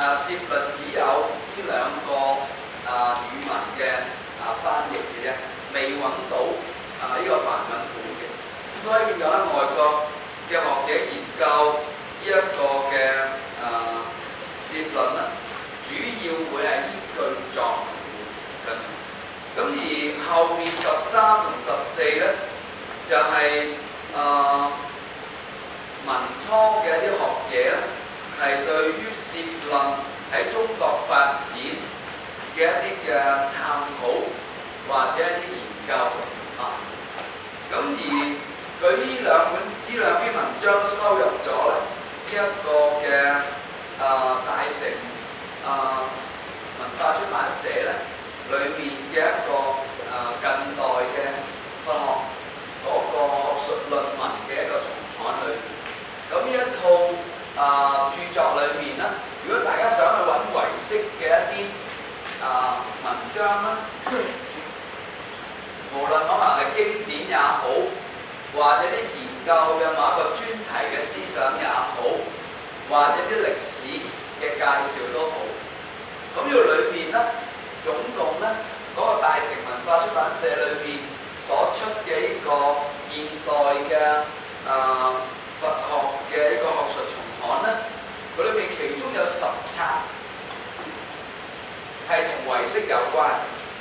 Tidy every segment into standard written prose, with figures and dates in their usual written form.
攝論只有呢兩個語文嘅翻譯嘅啫，未揾到呢個梵文本嘅，所以變咗咧外國嘅學者研究呢一個嘅攝論咧，主要會係依據作文咁而後面13同14咧就係、民初嘅一啲學者咧，係對於攝論喺中國發展嘅一啲嘅探討或者一啲研究咁而佢呢兩篇文章收入咗呢一個嘅大成文化出版社咧裏面嘅一個近代嘅佛學嗰個學術論文嘅一個叢刊裏面。咁呢一套著作裏面咧，如果大家想去揾唯識嘅一啲文章咧，無論可能係經典也好，或者啲研究嘅某一個專題嘅思想也好，或者啲歷史嘅介紹都好，咁呢個裏邊咧，總共咧嗰個大成文化出版社裏邊所出嘅呢個現代嘅佛學嘅一個學術叢刊咧，佢裏邊其中有10冊係同唯識有關，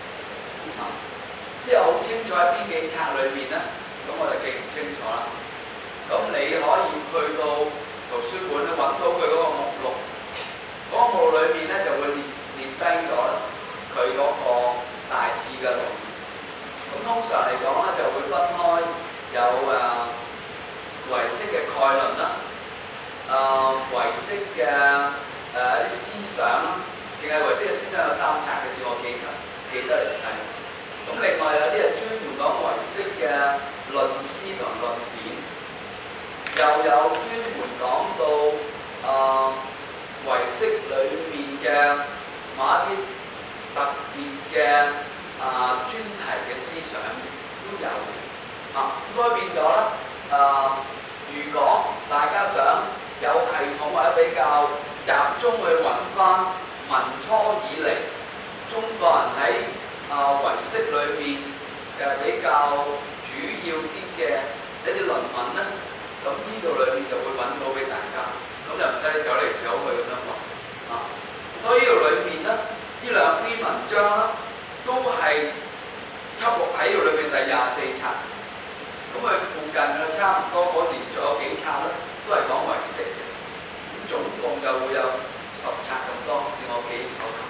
即係好清楚喺邊幾冊裏面咧，咁我就記唔清楚啦。咁你可以去到圖書館咧揾到佢嗰個目錄，嗰個目錄裏面咧就會列低咗佢嗰個大致嘅內容。咁通常嚟講咧就會分開有唯識嘅概論啦，唯識嘅一啲思想啦，淨係唯識嘅思想有3冊嘅，照我記得嚟睇。咁另外有啲係專門講唯識嘅論詩同論典，又有專門講到唯識裏面嘅某一啲特別嘅專題嘅思想都有嘅。所以變咗咧，如果大家想有系統或者比較集中去揾翻民初以嚟中國人喺唯識裏面比較主要啲嘅一啲論文咧，咁呢度裏面就會揾到俾大家，咁就唔使走嚟走去咁樣揾所以呢度裏面咧，呢兩篇文章咧都係輯錄喺度裏面第24冊，咁佢附近嘅差唔多嗰年仲有幾冊咧，都係講唯識嘅，咁總共就會有10冊咁多，照我記憶所及。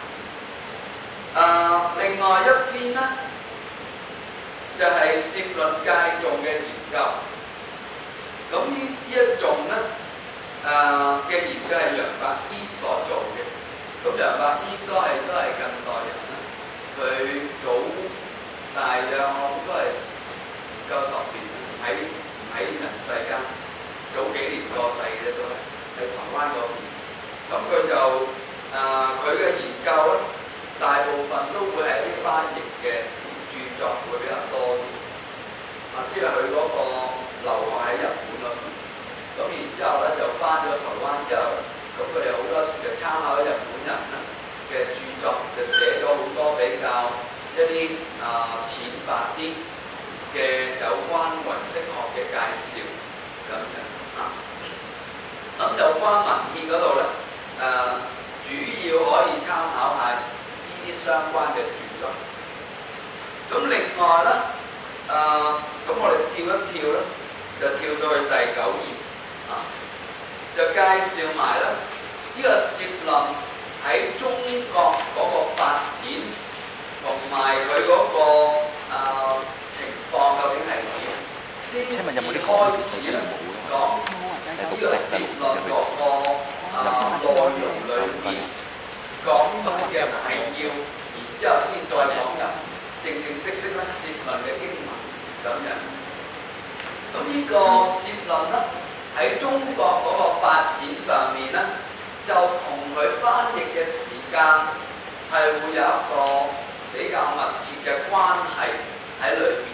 另外一篇咧就係攝論戒頌嘅研究。咁呢一頌咧嘅研究係楊伯依所做嘅。咁楊伯依都係近代人啦，佢早大約都係唔夠10年喺人世間，早幾年過世嘅都係喺台灣嗰邊。咁佢就佢嘅研究咧，大部分都會係一啲翻譯嘅著作會比較多啲，即係佢嗰個留學喺日本嗰邊，咁然之後咧就翻咗台灣之後，咁佢哋好多時就參考日本人咧嘅著作，就寫咗好多比較一啲淺白啲嘅有關唯識學嘅介紹咁樣咁有關文獻嗰度咧，主要可以參考下呢啲相關嘅著作。咁另外咧，咁我哋跳一跳咧，就跳到去第9頁就介紹埋咧呢個攝論喺中國嗰個發展同埋佢嗰個情況究竟係點？先至開始咧講呢個攝論嗰個內容裏面講嘅概要，然之後先再講入正式咧攝論嘅經文咁樣。咁呢個攝論咧喺中國嗰個發展上面咧，就同佢翻譯嘅時間係會有一個比較密切嘅關係喺裏邊。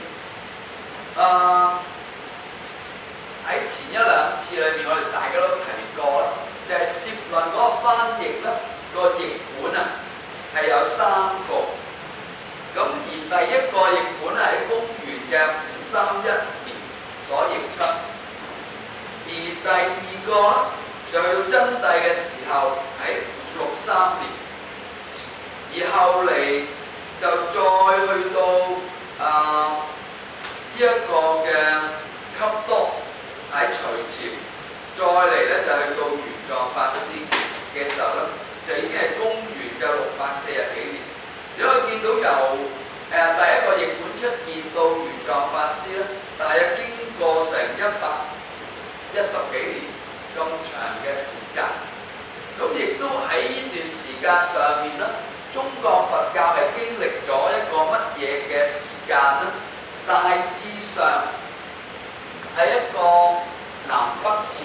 喺前1-2次裏面，我哋大家都提過啦，就係攝論嗰個翻譯咧， 個譯本啊係有3個，咁而第一個譯本係喺公元嘅531年所譯出，而第二個就去到真諦嘅時候喺563年，而後嚟就再去到呢一個嘅笈多喺隋朝，再嚟咧就去到玄奘法師嘅時候咧，就已經係公元嘅640幾年。你可以見到由第一個譯本出現到玄奘法師咧，但係經過成110幾年咁長嘅時間。咁亦都喺呢段時間上面咧，中國佛教係經歷咗一個乜嘢嘅時間咧？大致上係一個南北朝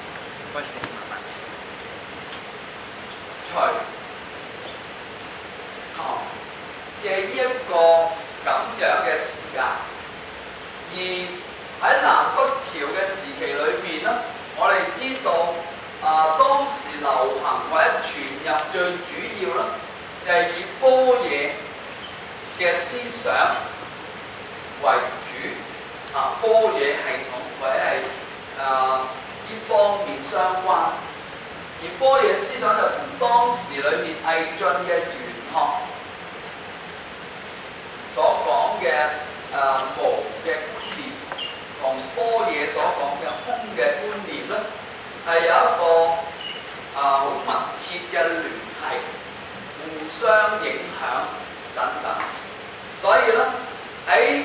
隋唐嘅呢一個咁樣嘅時間，而喺南北朝嘅時期裏邊咧，我哋知道當時流行或者傳入最主要啦，就係以般若嘅思想為主，般若系統或者係呢方面相關。而般若思想就同當時裏面魏晉嘅玄學所講嘅無嘅觀念，同般若所講嘅空嘅觀念咧，係有一個好密切嘅聯繫，互相影響等等。所以咧喺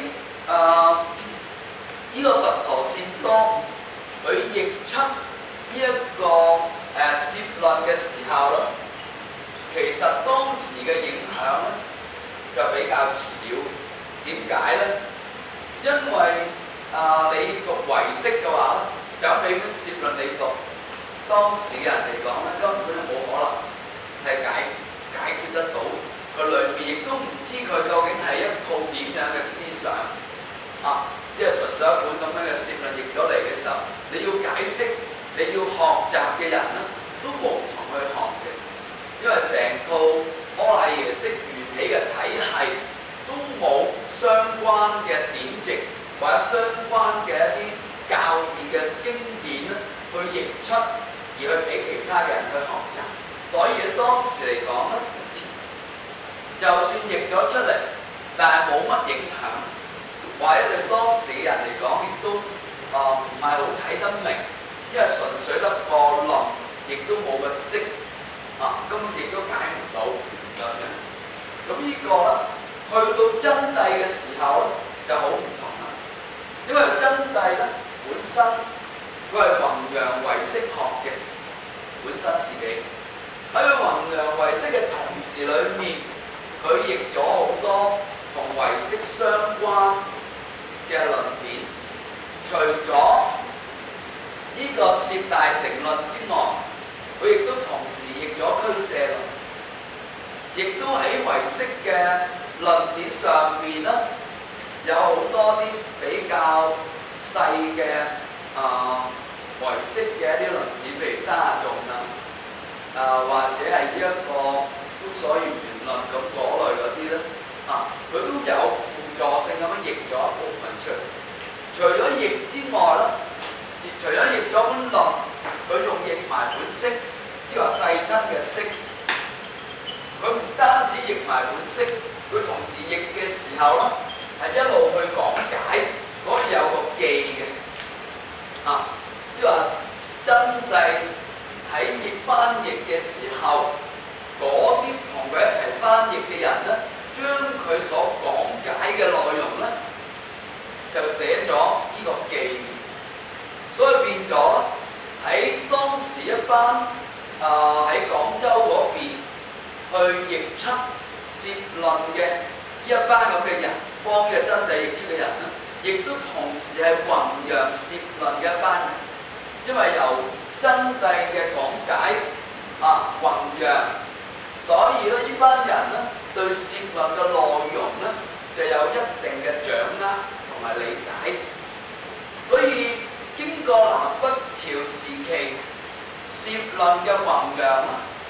呢個佛陀善當佢譯出呢一個攝論嘅時候咧，其實當時嘅影響咧就比較少。點解咧？因為你讀唯識嘅話咧，就俾本攝論你讀，當時嘅人嚟講咧，根本就冇可能係解決得到。佢裏面亦都唔知佢究竟係一套點樣嘅思想，即係純粹一本咁樣嘅攝論譯咗嚟嘅時候，你要解釋，你要學習嘅人咧，都無從去學嘅，因為成套阿賴耶識緣起嘅體系都冇相關嘅典籍或者相關嘅一啲教義嘅經典咧，去譯出而去俾其他嘅人去學習。所以喺當時嚟講咧，就算譯咗出嚟，但係冇乜影響，或者對當時嘅人嚟講，亦都唔係好睇得明，因為純粹得個論，亦都冇個識，根本亦都解唔到咁樣。咁呢個咧，去到真諦嘅時候咧，就好唔同啦。因為真諦咧本身佢係弘揚唯識學嘅，本身自己喺佢弘揚唯識嘅同時裏面，佢譯咗好多同唯識相關嘅論點，除咗呢個攝大乘論之外，佢亦都同時譯咗俱舍論，亦都喺唯識嘅論點上面咧，有好多啲比較細嘅唯識嘅一啲論點，譬如沙眾或者係呢一個觀所緣緣論咁嗰類嗰啲咧，佢都有輔助性咁樣譯咗一部分出嚟。除咗譯之外咧，除咗譯咗本論，佢仲譯埋本釋，即係話世親嘅釋。佢唔單止譯埋本釋，佢同時譯嘅時候咧，係一路去講解，所以有個記嘅，即係話真諦喺翻譯嘅時候，嗰啲同佢一齊翻譯嘅人咧，將佢所講解嘅內容咧，就寫咗呢個記，所以變咗喺當時一班喺廣州嗰邊去譯出攝論嘅呢一班咁嘅人，幫嘅真諦譯出嘅人咧，亦都同時係弘揚攝論嘅一班人，因為由真諦嘅講解弘揚，所以咧呢班人咧對攝論嘅內容咧就有一定嘅掌握同埋理解，所以經過南北朝時期攝論嘅弘揚，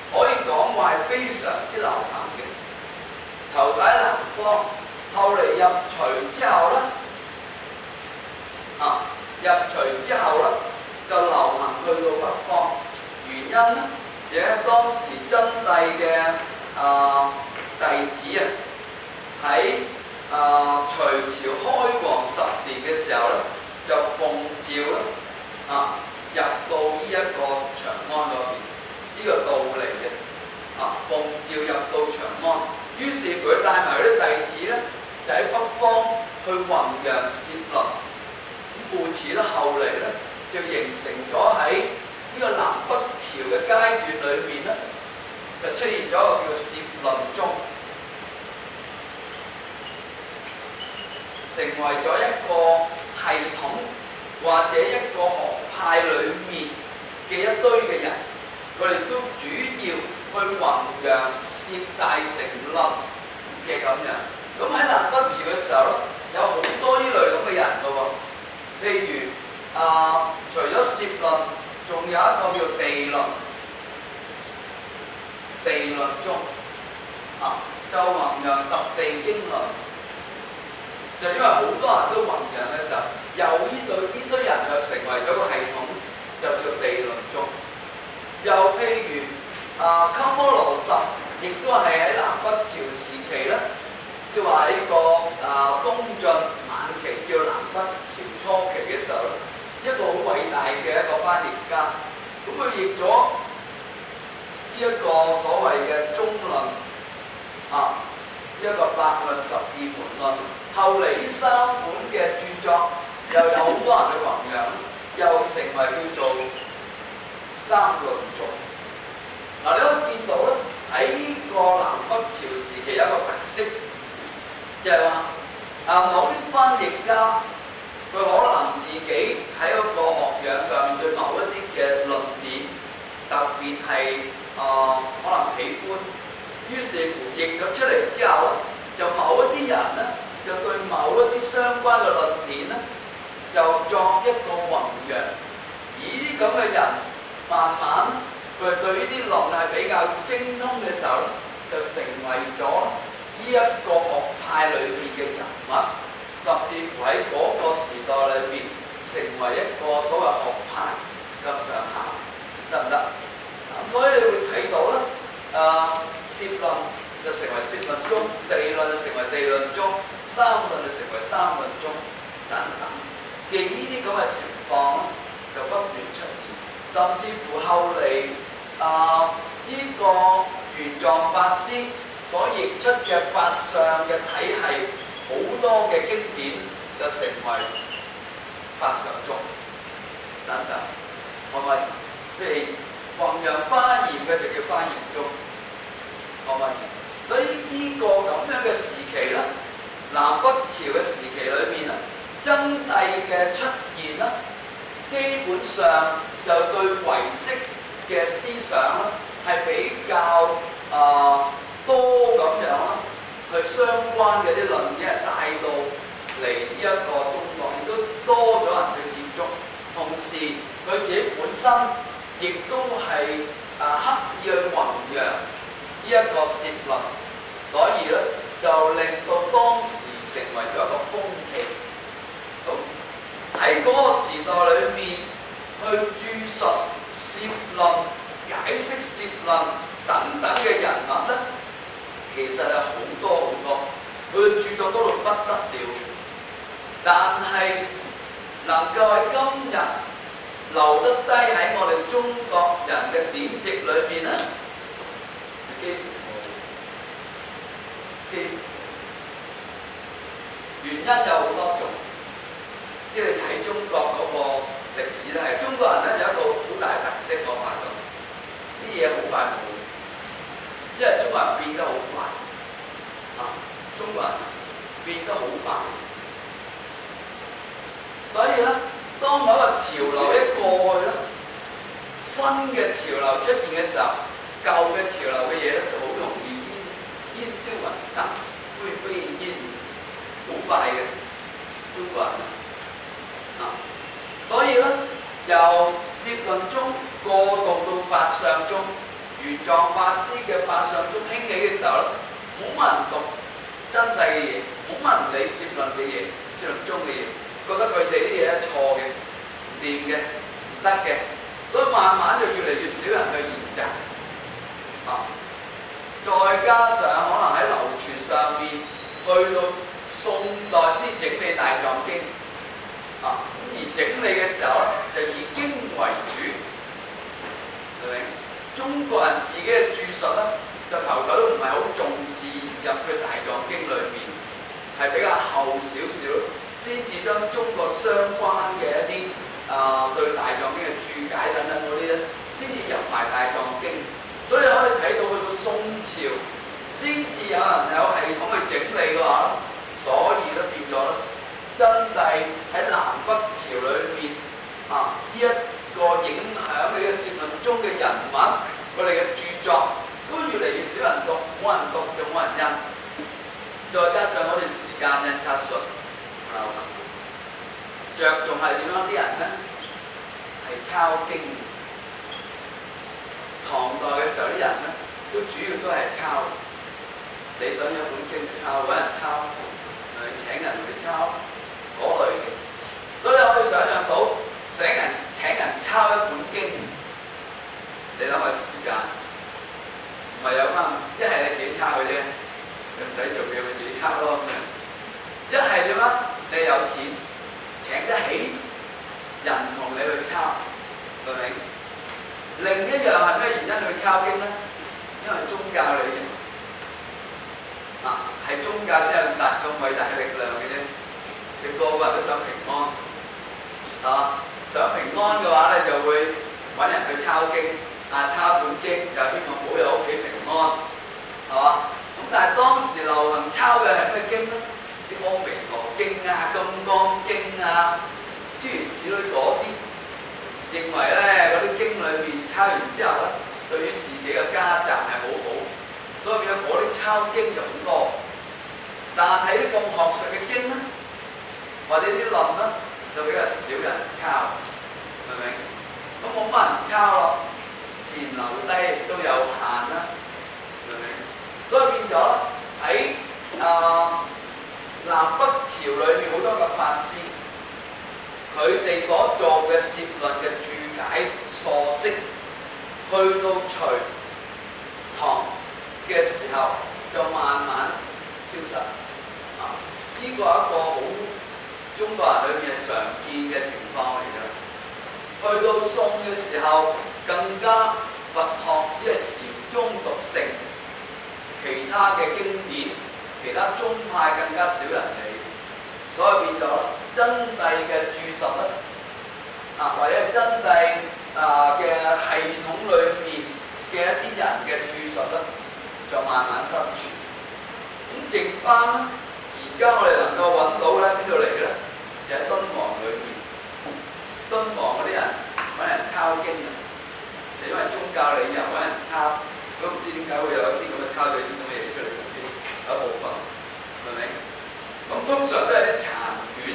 可以講話係非常之流行嘅。頭睇南方，後嚟入隋之後咧，入隋之後咧就流行去到北方。原因咧，亦係當時真帝嘅弟子喺隋朝開皇10年嘅時候咧，就奉詔咧入到呢一個長安嗰邊，呢個道嚟嘅奉詔入到長安。於是乎佢帶埋嗰啲弟子咧，就喺北方去弘揚攝論。咁故此咧，後嚟咧就形成咗喺呢個南北朝嘅階段裏面咧，就出現咗一個叫攝論宗，成為咗一個系統或者一個學派裏面嘅一堆嘅人，佢哋都主要去弘揚攝大乘論嘅咁樣。咁喺南北朝嘅時候咧，有好多呢類咁嘅人嘅喎。譬如除咗攝論，仲有一個叫地論，地論宗就弘揚十地經論。就因為好多人都弘揚嘅時候，由呢堆人就成為咗個系統，就叫地論宗。又譬如鳩摩羅什，亦都係喺南北朝時期咧，即係話喺個東晉晚期至到南北朝初期嘅時候咧，一個好偉大嘅一個翻譯家。咁佢譯咗呢一個所謂嘅中論一個百論12門論。後嚟呢3本嘅著作又有好多人去弘揚，又成為叫做三論宗。你可以見到咧，喺呢個南北朝時期有一個特色，就係話某啲翻譯家佢可能自己喺嗰個學養上面對某一啲嘅論點特別係可能喜歡，於是乎譯咗出嚟之後咧，就某一啲人咧，就對某一啲相關嘅論點咧，就作一個弘揚。而呢啲咁嘅人，慢慢佢對呢啲論係比較精通嘅時候咧，就成為咗呢一個學派裏邊嘅人物，甚至乎喺嗰個時代裏邊成為一個所謂學派咁上下，得唔得？咁所以你會睇到咧，攝論就成為攝論宗，地論就成為地論宗，三論就成為三論宗等等嘅呢啲咁嘅情況咧，就不斷出現，甚至乎後嚟呢個玄奘法師所譯出嘅法相嘅體系，好多嘅經典就成為法相宗等等，係咪？譬如弘揚華嚴嘅就叫華嚴宗，係咪？所以呢個咁樣嘅時期咧，南北朝嘅時期裏面啊，真諦嘅出現啦，基本上就對唯識嘅思想咧係比較多咁樣啦，去相關嘅啲論點係帶到嚟呢一個中國，亦都多咗人去接觸。同時佢自己本身亦都係刻意去弘揚呢一個攝論，所以咧就令到當時成為咗一個風氣。咁喺嗰個時代裏面去注述攝論、解釋攝論等等嘅人物咧，其實係好多好多，佢嘅著作多到不得了。但係能夠喺今日留得低喺我哋中國人嘅典籍裏邊咧，幾乎原因有好多種，即係你睇中國嗰個歷史咧，係中國人咧有一個好大特色，我發覺啲嘢好快冇，因為中國人變得好快，中國人變得好快，所以咧，當某一個潮流一過去咧，新嘅潮流出現嘅時候，舊嘅潮流嘅嘢咧就好容易煙消雲散，灰飛煙滅，好快嘅中國人所以咧由攝論宗過渡到法相宗， 玄奘法師嘅法相宗興起嘅時候咧，冇乜人讀真諦嘅嘢，冇乜人理攝論嘅嘢、攝論宗嘅嘢，覺得佢哋啲嘢係錯嘅、唔掂嘅、唔得嘅，所以慢慢就越嚟越少人去研習。再加上可能喺流傳上面，去到宋代先整理大藏經。咁而整理嘅時候咧，就以經為主，明唔明？中國人自己嘅注述咧，就頭都唔係好重視入去大藏經裏面，係比較後少少，先至將中國相關嘅一啲對大藏經嘅注解等等嗰啲咧，先至入埋大藏經。所以可以睇到去到宋朝，先至有人有系統去整理嘅話，所以都變咗咧。真諦喺南北朝裏面呢一個影響你嘅攝論中嘅人物，佢哋嘅著作都越嚟越少人讀，冇人讀就冇人印。再加上嗰段時間印刷術着重係點樣？啲人咧係抄經。唐代嘅時候啲人咧都主要都係抄，你想有本經抄，揾人抄，請人去抄。嗰類嘅，所以你可以想象到請人抄一本經，你諗下時間，唔係有翻，一係你自己抄嘅啫，你唔使做嘢，咪自己抄咯咁樣。一係點啊？你有錢請得起人同你去抄，明唔明？另一樣係咩原因去抄經咧？因為宗教嚟嘅，係宗教先有咁偉大嘅力量嘅啫。個個人都想平安，想平安嘅話咧，就會揾人去抄經，抄本經，就希望保佑屋企平安，係嘛？咁但係當時流行抄嘅係咩經咧？啲阿彌陀經啊、金剛經啊，諸如此類嗰啲，認為咧嗰啲經裏面抄完之後咧，對於自己嘅家宅係好好，所以變咗嗰啲抄經就好多。但係啲咁學術嘅經咧，或者啲論咧就比較少人抄，明唔明？咁冇乜人抄咯，自然留低都有限啦，明唔明？所以變咗喺南北朝裏面好多嘅法師，佢哋所做嘅攝論嘅注解疏釋，去到隋唐嘅時候就慢慢消失。呢個係一個好中國人裏面常見嘅情況嚟嘅。去到宋嘅時候，更加佛學只係禪宗獨盛，其他嘅經典、其他宗派更加少人理，所以變咗真諦嘅注述咧，或者係真諦嘅系統裏面嘅一啲人嘅注述咧，就慢慢失傳。咁剩翻咧，而家我哋能夠揾到咧，邊度嚟咧？就喺敦煌裏面，敦煌嗰啲人揾人抄經啊，就因為宗教理由揾人抄，都唔知點解會有一啲咁嘅抄咗啲咁嘅嘢出嚟，有一部分，係咪？咁通常都係啲殘卷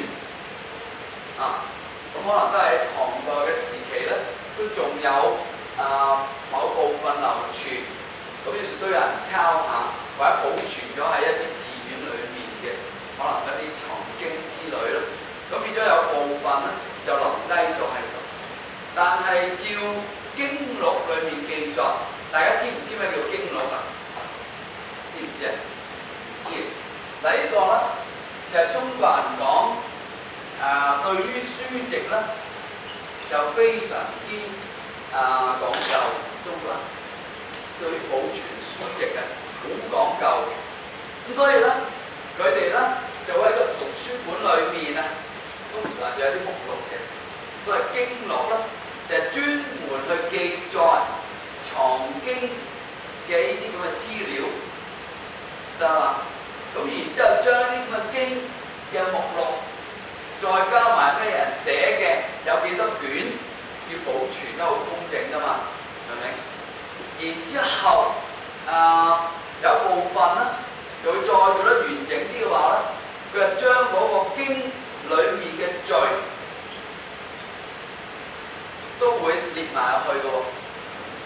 咁可能都係喺唐代嘅時期咧，都仲有某部分流傳，咁於是都有人抄下，或者保存咗喺一啲寺院裏面嘅，可能一啲藏經之類咯。咁變咗有部分咧就留低咗喺度，但係照經錄裏面記載，大家知唔知咩叫經錄啊？知唔知啊？唔知。第一個咧就係中國人講對於書籍咧就非常之講究，中國人對於保存書籍好講究嘅。咁所以咧佢哋咧就喺個圖書館裏面通常就有啲目錄嘅，所謂經錄咧就係專門去記載藏經嘅呢啲咁嘅資料，得嘛？咁然之後將呢啲咁嘅經嘅目錄，再加埋咩人寫嘅，有幾多卷，要保存得好公正噶嘛，係咪？然之後有部分咧就會再做得完整啲嘅話咧，佢就將嗰個經裏面嘅序都會列埋入去嘅喎，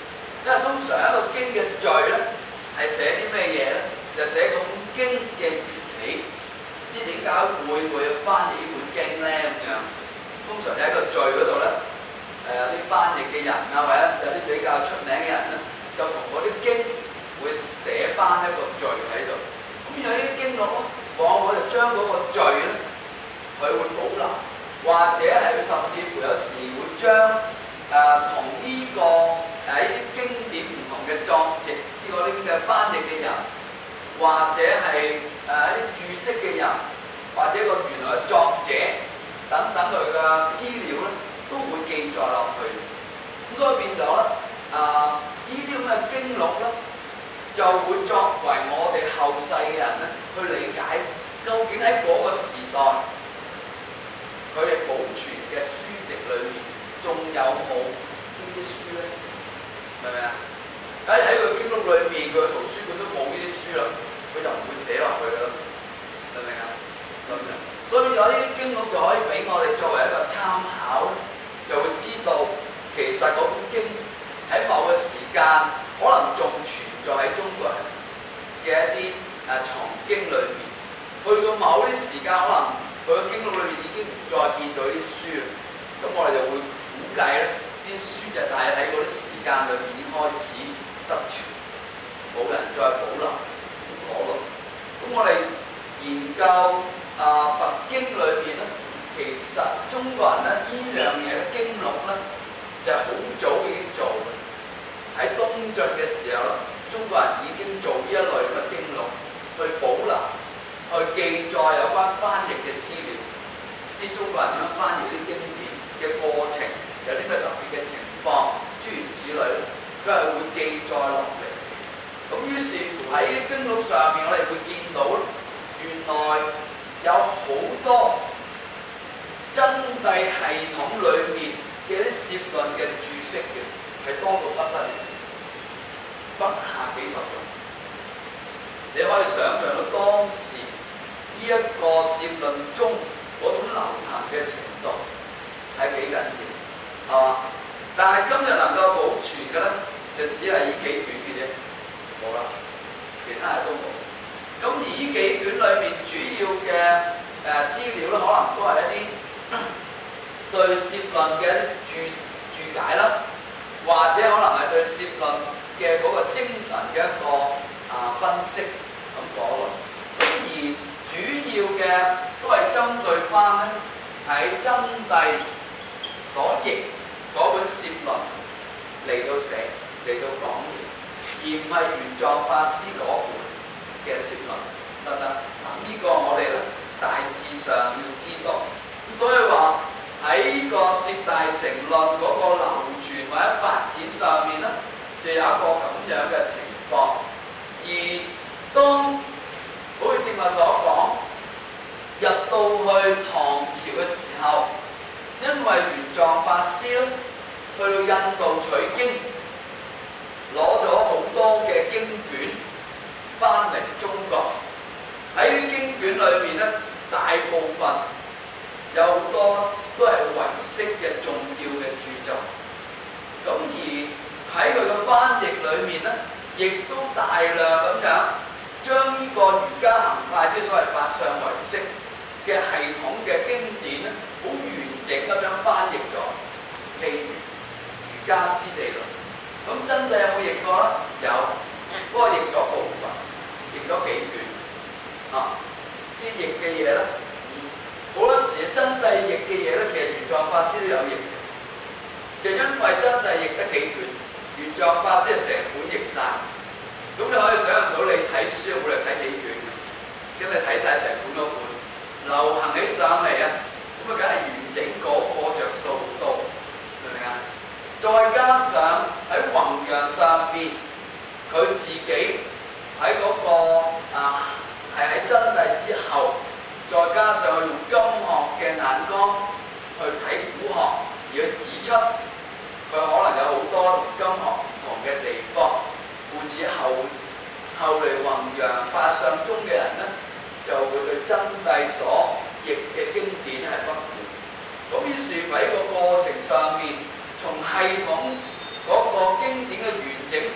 因為通常一個經嘅序咧係寫啲咩嘢咧？就寫嗰本經嘅緣起，即係點解會翻譯呢本經咧咁樣？通常就喺個序嗰度咧，有啲翻譯嘅人啊，或者有啲比較出名嘅人咧，就同嗰啲經會寫翻一個序喺度。咁有啲經錄咧，往往就將嗰個序咧，佢會保留，或者係佢甚至乎有時會將同呢個呢啲經典唔同嘅作者，呢個啲嘅翻譯嘅人，或者係一啲註釋嘅人，或者個原來嘅作者等等佢嘅資料咧，都會記載落去。咁所以變咗咧，呢啲咁嘅經錄咧，就會作為我哋後世嘅人咧去理解，究竟喺嗰個時代佢哋保存嘅書籍裏面，仲有冇呢啲書咧？明唔明啊？喺個經錄裏面，佢嘅圖書館都冇呢啲書啦，佢就唔會寫落去噶啦，明唔明啊？咁樣，所以有呢啲經錄就可以俾我哋作為一個參考，就會知道其實嗰本經喺某個時間可能仲存在喺中國人嘅一啲藏經裏面，去到某啲時間可能佢嘅經錄裏面已經唔再見到啲書啦，咁我哋就會估計咧，啲書就大喺嗰啲時間裏面已經開始失傳，冇人再保留嗰度。咁我哋研究佛經裏邊咧，其實中國人咧呢樣嘢嘅經錄咧，就係好早已經做嘅。喺東晉嘅時候咧，中國人已經做呢一類嘅經錄，去保留、去記載有關翻譯嘅資料，知中國人點樣翻譯啲經典嘅過程，有啲咩特別嘅情況，諸如此類咧，佢係會記載落嚟。咁於是乎喺經錄上面，我哋會見到原來有好多真諦系統裏面嘅啲攝論嘅註釋嘅，係多到不得了，不下幾十種。你可以想像到當時呢一個攝論中嗰種流行嘅程度係幾緊要，係嘛？但係今日能夠保存嘅咧，就只係呢幾卷嘅啫，冇啦，其他人都冇。咁而呢幾卷裏面主要嘅資料咧，可能都係一啲對攝論嘅注解啦，或者可能係對攝論嘅嗰個精神嘅一個分析咁講咯。咁而主要嘅都係針對翻咧喺真諦所譯嗰本攝論嚟到寫嚟到講嘅，而唔係玄奘法師嗰本嘅攝論，得唔得？呢個我哋咧大致上要知道。咁所以話喺個攝大乘論嗰個流傳或者發展上面咧，就有一個咁樣嘅情況。而當好似正話所講，入到去唐朝嘅時候，因為玄奘法師咧去到印度取經，攞咗好多嘅經卷翻嚟中國。喺啲經卷裏邊咧，大部分有好多都係唯識嘅重要嘅著作。咁而喺佢嘅翻譯裏面咧，亦都大量咁樣將呢個瑜伽行派即所謂法相唯識嘅系統嘅經典咧，好完整咁樣翻譯咗。譬如瑜伽師地論，咁真諦有冇譯過咧？有，不過譯咗部分，譯咗幾卷。啲譯嘅嘢咧，好多時真諦譯嘅嘢咧，其實玄奘法師都有譯嘅，就因為真諦譯得幾卷，玄奘法師係成本譯晒。咁你可以想象到你睇書有冇嚟睇幾卷嘅？咁你睇晒成本嗰本，流行起上嚟啊，咁啊梗係完整嗰個著數好多，明唔明啊？再加上喺弘揚上邊，佢自己喺嗰係喺真諦之後，再加上佢用今學嘅眼光去睇古學，而去指出佢可能有好多今學唔同嘅地方，故此後嚟弘揚法相宗嘅人咧，就會對真諦所譯嘅經典係不滿。咁於是喺個過程上面，從系統嗰個經典嘅完整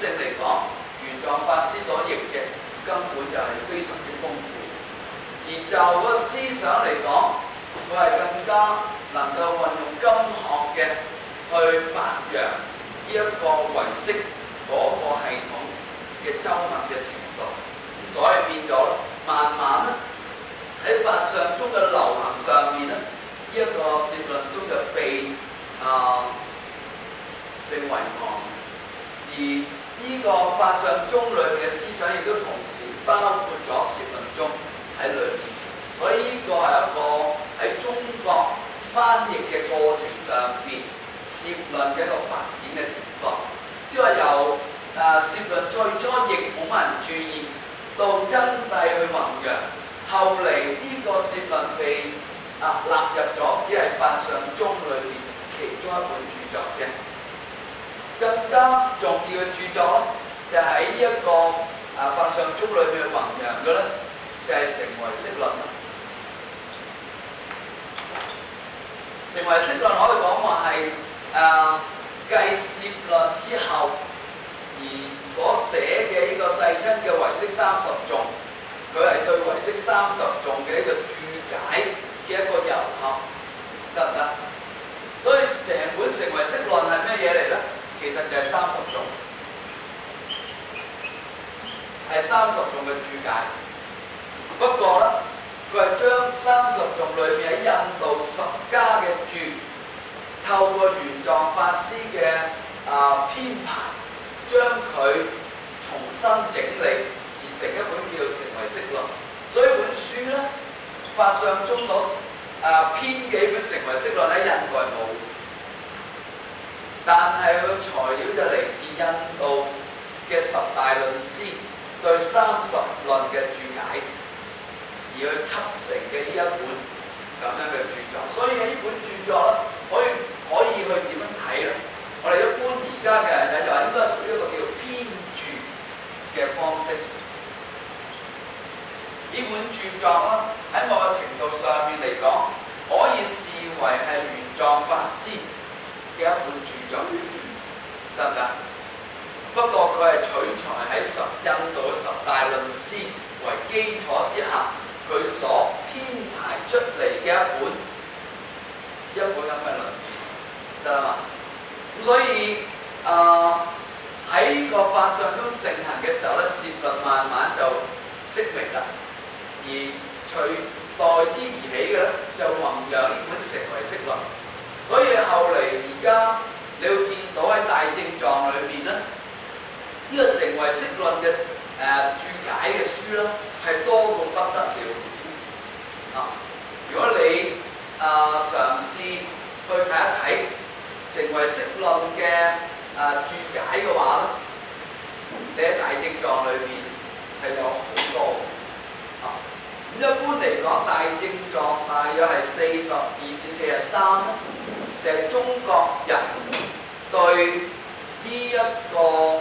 加能夠運用金學嘅去發揚呢一個唯識嗰個系統嘅周密嘅程度，咁所以變咗慢慢咧喺法相宗嘅流行上面咧，呢一個攝論宗就被遺忘，而呢個法相宗裏面嘅思想亦都同時包括咗攝論宗喺裏面，所以呢個係一個喺中國翻譯嘅過程上邊攝論嘅一個發展嘅情況，即係話由攝論最初亦冇乜人注意，到真諦去弘揚，後嚟呢個攝論被納入咗，只係法相宗裏面其中一本著作啫。更加重要嘅著作就喺呢一個法相宗裏面弘揚嘅咧，就係成唯識論。成唯識論可以講話係繼攝論之後而所寫嘅呢個世親嘅唯識30頌，佢係對唯識30頌嘅一個注解嘅一個糅合，得唔得？所以成本成唯識論係咩嘢嚟咧？其實就係30頌，係30頌嘅注解。不過咧，佢係將30頌裏面喺印度10家嘅注，透過玄奘法師嘅編排，將佢重新整理而成一本叫做成唯識論。所以本書咧，法相宗所編嘅一本成唯識論喺印度係冇，但係佢嘅材料就嚟自印度嘅10大論師對30論嘅注解，而去輯成嘅呢一本咁樣嘅著作。所以呢本著作咧，可以去點樣睇咧？我哋一般而家嘅人睇就話應該係屬於一個叫做編著嘅方式。呢本著作咧，喺某個程度上面嚟講，可以視為係玄奘法師嘅一本著作，得唔得？不過佢係取材喺印度嘅10大論師為基礎之下，佢所編排出嚟嘅一本咁嘅論點，得啦嘛？咁所以喺呢個法相宗盛行嘅時候咧，攝論慢慢就式微啦，而隨代之而起嘅咧，就弘揚呢本成唯識論。所以後嚟而家你會見到喺大正藏裏面咧，呢個成唯識論嘅注解嘅書咧，係多到不得了。如果你嘗試去睇一睇成唯識論嘅注解嘅話咧，你喺大正藏裏邊係有好多咁一般嚟講，大正藏大約係42至43咧，就係中國人對呢一個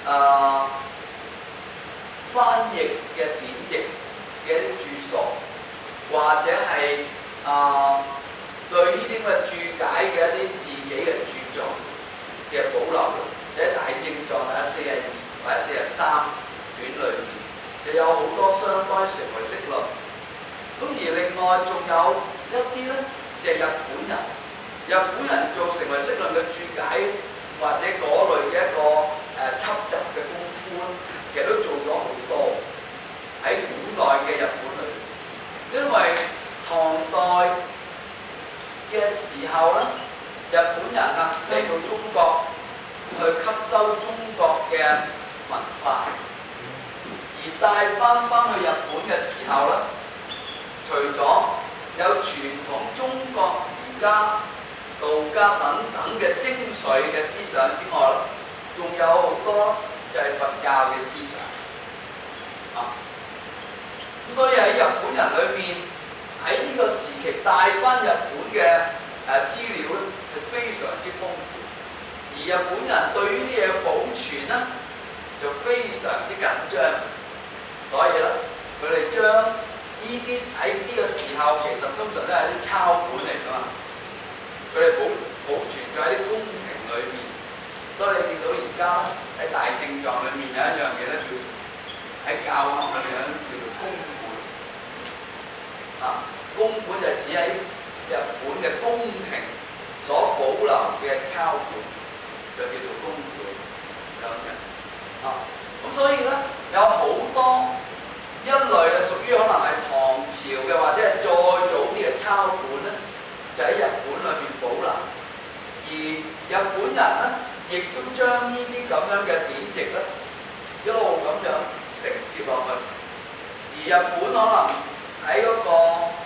翻譯嘅典籍嘅一啲注述，或者係對呢啲咁嘅注解嘅一啲自己嘅著作嘅保留，就喺大正藏42或者43卷裏面，就有好多相關成唯識論。咁而另外仲有一啲咧，就係日本人做成唯識論嘅注解或者嗰類嘅一個輯集嘅功夫咧，其實都做咗好多喺古代嘅日本裏面。因為唐代嘅時候咧，日本人嚟到中國去吸收中國嘅文化，而帶翻去日本嘅時候咧，除咗有傳統中國儒家、道家等等嘅精髓嘅思想之外，仲有好多就係佛教嘅思想。咁所以喺日本人裏面，喺呢個時期帶翻日本嘅資料咧，係非常之豐富。而日本人對於呢嘢嘅保存咧，就非常之緊張。所以咧，佢哋將呢啲喺呢個時候，其實通常都係啲抄本嚟㗎嘛。佢哋保存咗喺啲宮廷裏面，所以你見到而家喺大正藏裏面有一樣嘢咧，叫喺教學裏面叫做宮本。宮本就指喺日本嘅就喺日本裏邊保留，而日本人咧亦都將呢啲咁樣嘅典籍咧一路咁樣承接落去，而日本可能喺嗰個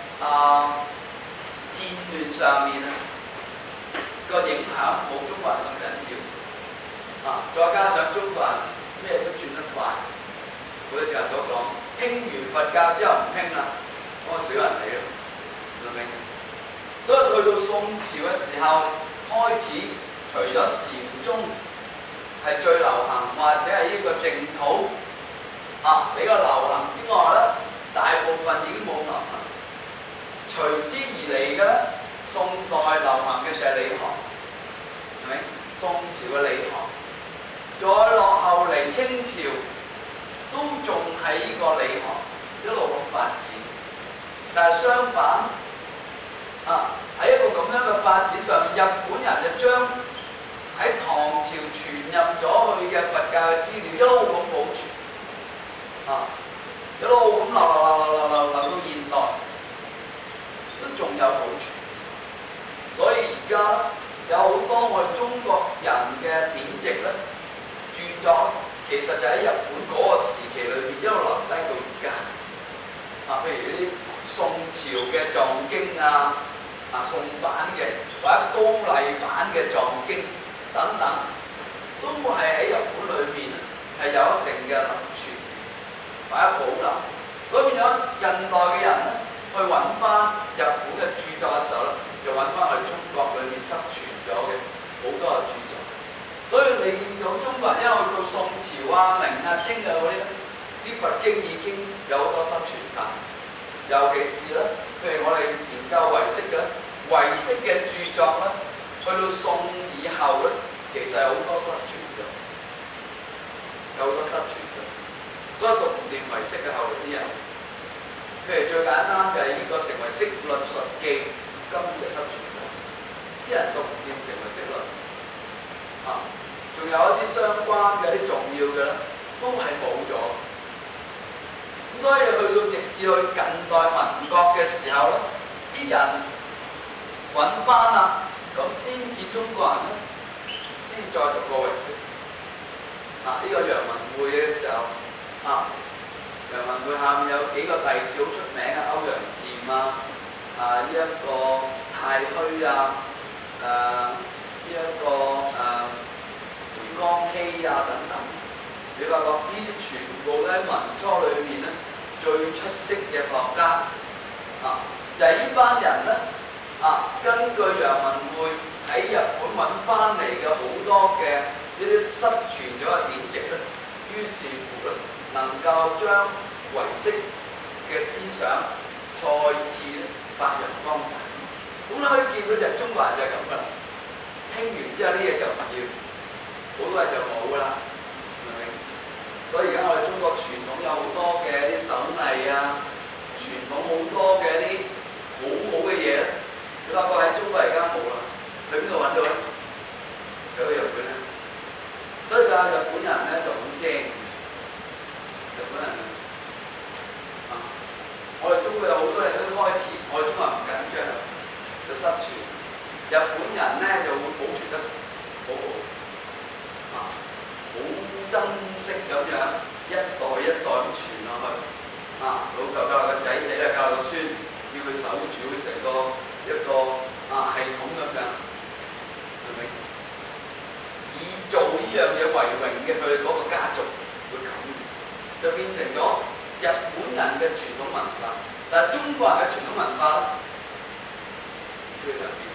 戰亂上面咧個影響冇中國人咁緊要，再加上中國人咩都轉得快，好似人所講，興完佛教之後唔興啦，咁少人理咯，明唔明？所以去到宋朝嘅時候開始，除咗禪宗係最流行，或者係呢個淨土比較流行之外咧，大部分已經冇流行。隨之而嚟嘅咧，宋代流行嘅就係理學，係咪？宋朝嘅理學，再落後嚟清朝都仲係呢個理學一路咁發展，但係相反喺一個咁樣嘅發展上面，日本人就將喺唐朝傳入咗去嘅佛教嘅資料一路咁保存，一路咁流到現代，都仲有保存。所以而家有好多我哋中國人嘅典籍咧，著作其實就喺日本嗰個時期裏邊一路留低到而家。譬如啲宋朝嘅藏經宋版嘅或者高麗版嘅藏經等等，都係喺日本裏邊係有一定嘅流傳或者保留。所以變咗近代嘅人咧，去揾翻日本嘅著作嘅時候咧，就揾翻我哋中國裏面失傳咗嘅好多嘅著作。所以你見到中國人一去到宋朝明清嗰啲佛經已經有好多失傳晒。尤其是咧，譬如我哋研究唯識嘅，唯識嘅著作咧，去到宋以後咧，其實有好多失傳嘅，有好多失傳嘅，所以讀唔掂唯識嘅後嚟啲人，譬如最簡單就係呢個成唯識論述記，根本就失傳咗，啲人讀唔掂成唯識論，仲有一啲相關嘅啲重要嘅咧，都係冇咗。所以去到直至去近代民國嘅時候咧，啲人揾翻啦，咁先至中國人咧，先再讀個唯識。呢個楊文匯嘅時候，楊文匯下面有幾個弟子好出名嘅，歐陽漸呢一個太虛呢一個梅光熙等等，你發覺呢啲全部都喺民初裏面咧。最出色嘅科學家就係呢班人咧根據楊文匯喺日本揾翻嚟嘅好多嘅呢啲失傳咗嘅典籍咧，於是乎咧能夠將唯識嘅思想再次發揚光大。咁你可以見到就係中國人就係咁噶啦，聽完之後啲嘢就唔要，好多嘢就冇噶啦。所以而家我哋中國傳統有好多嘅啲手藝傳統好多嘅啲好好嘅嘢，你發覺喺中國而家冇啦，去邊度揾到咧？就去日本啦。所以日本人咧就好精，日本人我哋中國有好多嘢都開始，我哋中國人唔緊張，就失傳。日本人咧就會保存得好好，好珍惜咁樣一代一代咁傳落去，老豆教個仔，仔又教個孫，要佢守住佢成個一個系統咁樣，係咪？以做呢樣嘢為榮嘅佢哋嗰個家族會咁，就變成咗日本人嘅傳統文化，但係中國人嘅傳統文化咧，佢就變，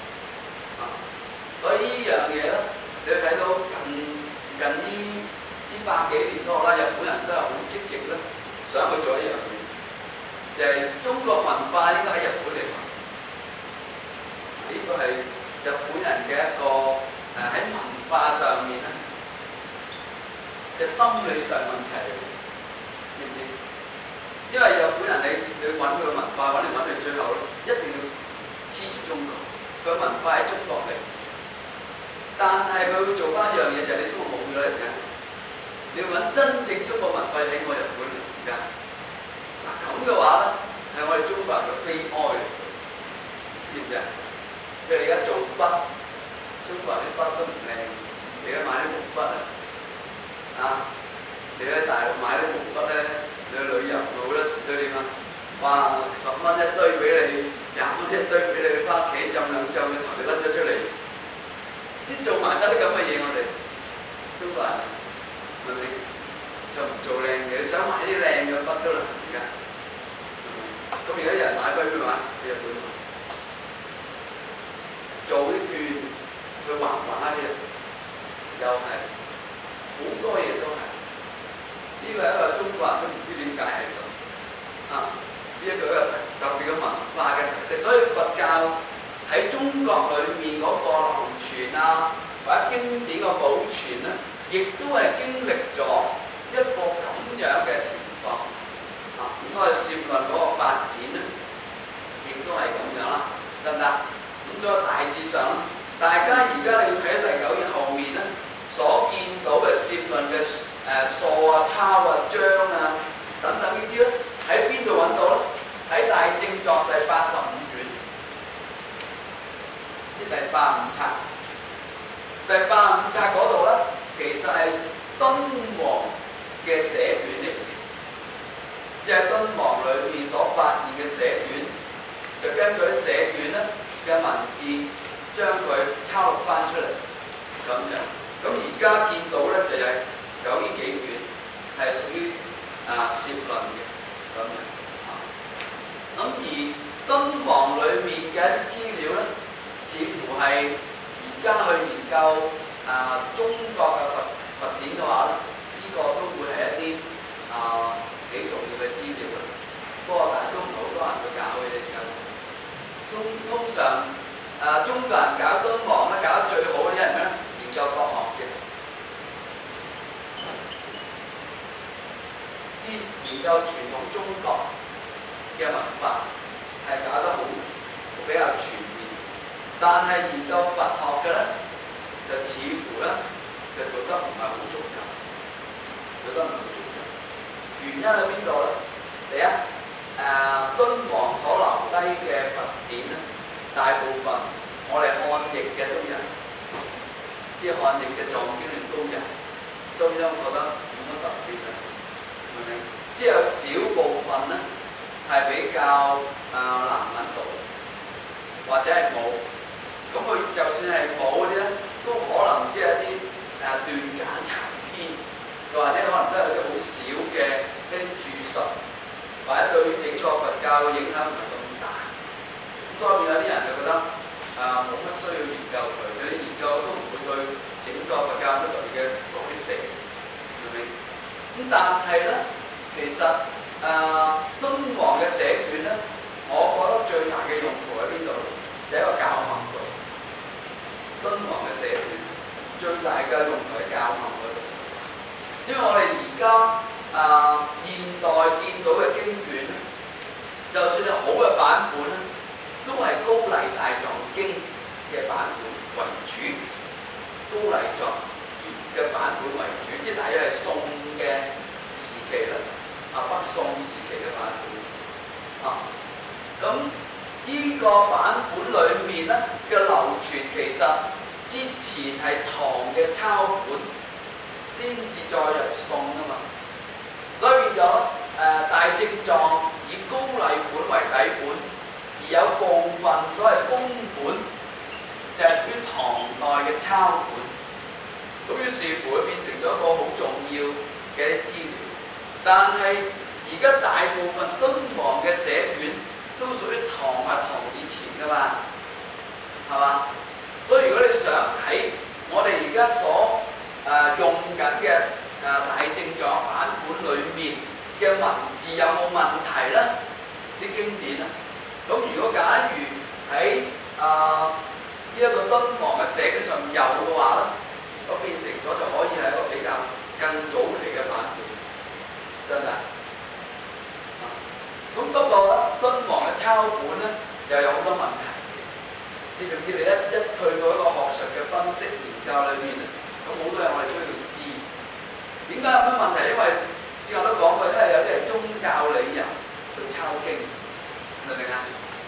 所以呢樣嘢咧，你睇到近呢百幾年都好啦，日本人都係好積極咧，想去做一樣嘢，就係中國文化應該喺日本嚟玩。呢個係日本人嘅一個喺文化上面咧嘅心理上問題嚟，知唔知？因為日本人你揾佢嘅文化揾嚟揾去，最後一定要黐住中國，佢文化喺中國嚟。但係佢會做翻一樣嘢，就係你中國冇咗嚟嘅，你要揾真正中國文化喺我日本嚟而家。咁嘅話咧，係我哋中國人嘅悲哀。 知唔知啊？譬如你而家做筆，中國人啲筆都唔靚，你而家買啲毛筆啊，你喺大陸買啲毛筆咧，你去旅遊好多時都點啊？哇！10蚊一堆俾你，20蚊一堆俾你，你翻屋企浸兩浸，佢頭就甩咗出嚟。啲做埋晒啲咁嘅嘢，我哋中國人係咪？就唔做靚嘢，想買啲靚嘅筆都難而家。咁而家有人買筆去買去日本買，做啲券去畫畫啲，又係好多嘢都係。呢個係一個中國人都唔知點解係咁啊！呢一個特別嘅文化嘅特色，所以佛教喺中國裏面嗰個流傳啊，或者經典嘅保存咧，亦都係經歷咗一個咁樣嘅情況啊。咁所以攝論嗰個發展咧，亦都係咁樣啦，得唔得？咁所以大致上，大家而家你要睇第9頁後面咧，所見到嘅攝論嘅疏啊、抄啊、章啊等等呢啲咧，喺邊度揾到咧？喺《大正作》第85卷，即係第85冊。第85冊嗰度咧，其實係敦煌嘅寫卷嚟嘅，即係敦煌裏面所發現嘅寫卷，就根據啲寫卷咧嘅文字，將佢抄錄翻出嚟咁樣。咁而家見到咧就係有呢幾卷係屬於攝論嘅咁樣。咁而敦煌裏面嘅一啲資料咧，似乎係而家去研究中國嘅佛典嘅話咧，呢個都會係一啲幾重要嘅資料啦。不過但係都唔係好多人去搞嘅啫。通常中國人搞敦煌咧，搞得最好嘅係咩咧？研究國學嘅，啲研究傳統中國嘅文化係搞得好比較全面，但係研究佛學嘅咧，就似乎咧就做得唔係好足夠，做得唔係好足夠。原因喺邊度咧？第一，敦煌所留低嘅佛典咧，大部分我哋漢譯嘅都有，即係漢譯嘅藏經都有，所以我覺得冇乜特別嘅，明唔明？即係有少部分咧。係比較難揾到，或者係冇。咁佢就算係冇嗰啲咧，都可能即係一啲斷簡殘篇，又或者可能都係啲好少嘅一啲注述，或者對整個佛教嘅影響唔係咁大。咁所以變有啲人就覺得冇乜需要研究佢，有啲研究都唔會對整個佛教有乜特別嘅改寫，明唔明？咁但係咧，其實敦煌嘅寫卷咧，我覺得最大嘅用途喺邊度？就係一個教學度。敦煌嘅寫卷最大嘅用途喺教學嗰度，因為我哋而家現代見到嘅經卷咧，就算係好嘅版本咧，都係高麗大藏經嘅版本為主，高麗藏嘅版本為主，即係大約係宋嘅時期啦。北宋時期嘅版本咁呢個版本裏面咧嘅流傳，其實之前係唐嘅抄本，先至再入宋啊嘛，所以變咗大正藏以高麗本為底本，而有部分所謂公本就係屬於唐代嘅抄本，咁於是乎會變成咗一個好重要嘅一啲資料。但係而家大部分敦煌嘅寫卷都屬於唐以前噶嘛，係嘛？所以如果你想睇我哋而家所用緊嘅大正藏版本裏面嘅文字有冇問題咧？啲經典啊，咁如果假如喺呢一個敦煌嘅寫卷上面有嘅話咧，咁變成咗就可以係一個比較更早期嘅版本。得唔得？咁不過咧，敦煌嘅抄本咧又有好多問題。你仲要你一去到一個學術嘅分析研究裏面咧，咁好多嘢我哋都要知。點解有乜問題？因為之前我都講過，因為有啲係宗教理由去抄經，明唔明啊？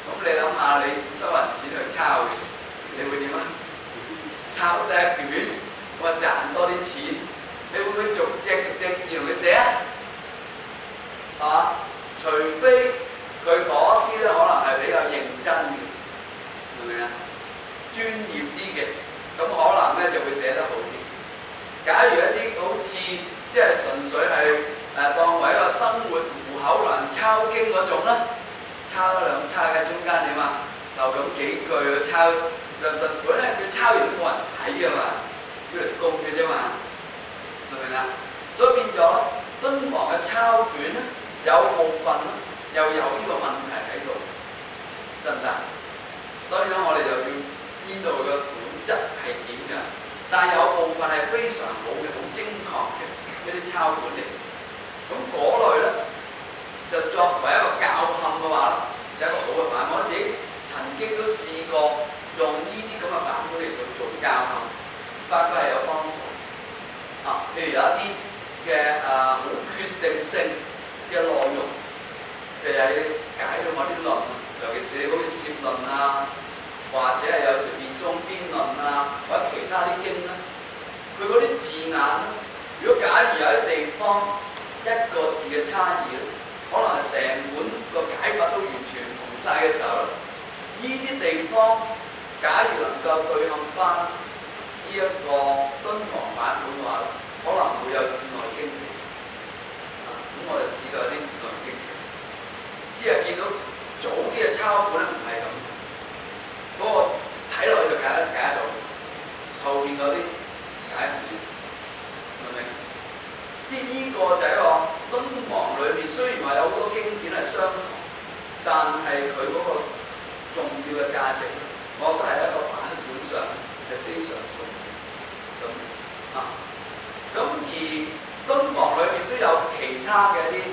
咁你諗下，你收人錢去抄嘅，你會點啊？抄第一卷，我賺多啲錢，你會唔會逐隻字同佢寫啊？係嘛？除非佢嗰啲咧，可能係比較認真嘅，明唔明啊？專業啲嘅，咁可能咧就會寫得好啲。假如一啲好似即係純粹係當為一個生活糊口能抄經嗰種咧，抄一兩抄嘅中間點啊？就咁幾句去抄，上辛苦咧，佢抄完都冇人睇㗎嘛，要嚟供嘅啫嘛，明唔明啊？所以變咗敦煌嘅抄卷咧，有部分咧又有呢個問題喺度，得唔得？所以咧，我哋就要知道佢嘅本質係點樣，但係有部分係非常好嘅、好精確嘅一啲抄本嚟。咁嗰類咧，就作為一個教冚嘅話咧，就係一個好嘅版本。我自己曾經都試過用呢啲咁嘅版本嚟做教冚，發覺係有幫助。譬如有一啲嘅好決定性嘅內容，譬如係解到某啲論，尤其是好似攝論啊，或者係有時辯中邊論啊，或者其他啲經咧，佢嗰啲字眼咧，如果假如有啲地方一個字嘅差異咧，可能係成本個解法都完全唔同晒嘅時候咧，呢啲地方假如能夠對撼翻呢一個敦煌版本嘅話咧，可能會有意外驚喜。咁我就試過有啲意外驚喜，只係見到早啲嘅抄本咧唔係咁，嗰個睇落去就解得到，後面嗰啲解唔到，明唔明？即係呢個就係一個敦煌裏面，雖然話有好多經典係相同，但係佢嗰個重要嘅價值，我覺得係一個版本上係非常重要。咁而敦煌裏面都有其他嘅一啲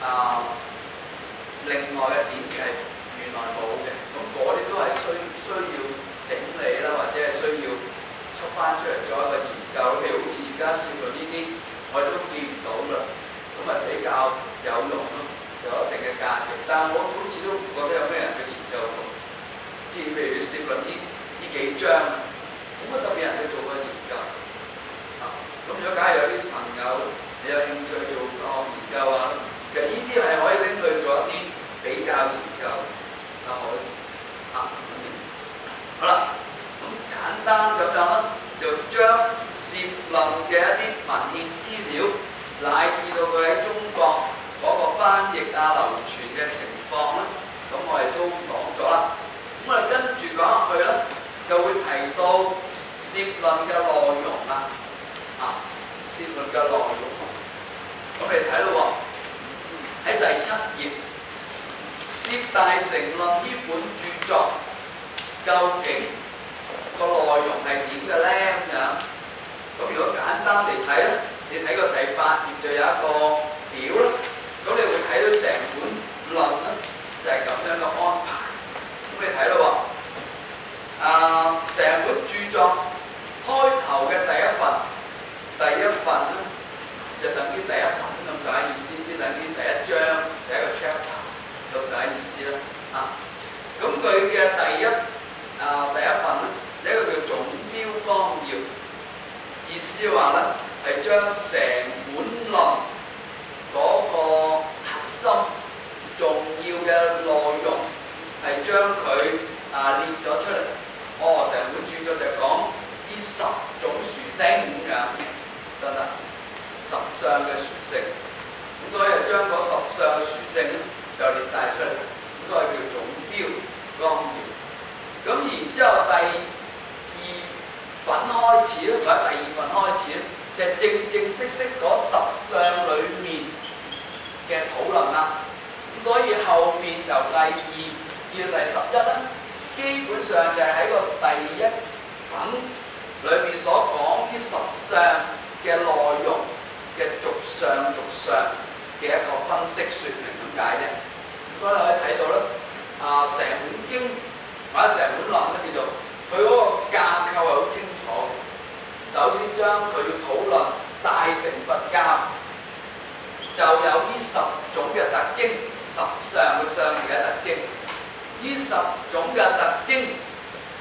另外嘅典籍係原來冇嘅，咁嗰啲都係需要整理啦，或者係需要出翻出嚟做一個研究。譬如好似而家攝論呢啲，我哋都見唔到啦，咁咪比較有用咯，有一定嘅價值。但係我好似都唔覺得有咩人去研究過，即係譬如攝論呢幾章，冇乜特別人去做過研究。咁如果假如有啲朋友你有興趣做科學研究啊，其實呢啲係可以拎去做一啲比較研究，可以好啦，咁簡單咁樣咧，就將攝論嘅一啲文獻資料，乃至到佢喺中國嗰個翻譯啊、流傳嘅情況咧，咁我哋都講咗啦。咁我哋跟住講落去咧，就會提到攝論嘅內容啦。攝論嘅內容，咁你睇到喎，喺第7頁，攝大乘論呢本著作究竟個內容係點嘅咧？咁樣，咁如果簡單嚟睇咧，你睇個第8頁就有一個表啦，咁你會睇到成本論咧就係咁樣嘅安排。咁你睇到喎，成本著作開頭嘅第一份咧，就等於第一品咁上下意思，即係等於第一章第一個 chapter 咁上下意思啦。咁佢嘅第一份咧，一個叫總標綱要，意思話咧係將成本論嗰個核心重要嘅內容係將佢列咗出嚟。成本著作就講呢10種殊性咁樣。得唔得？10相嘅殊性，咁所以就將嗰10相嘅殊性咧就列晒出嚟，咁所以叫總標綱要。咁然之後第2品開始咧，或者第2份開始咧，就正式嗰10相裏面嘅討論啦。咁所以後面由第2至到第11咧，基本上就係喺個第1品裏面所講呢10相嘅內容嘅逐相嘅一個分析説明咁解啫。咁所以可以睇到咧，成本經或者成本論咧叫做佢嗰個架構係好清楚嘅。首先將佢要討論大乘佛教就有呢10種嘅特徵，10相嘅特徵。呢10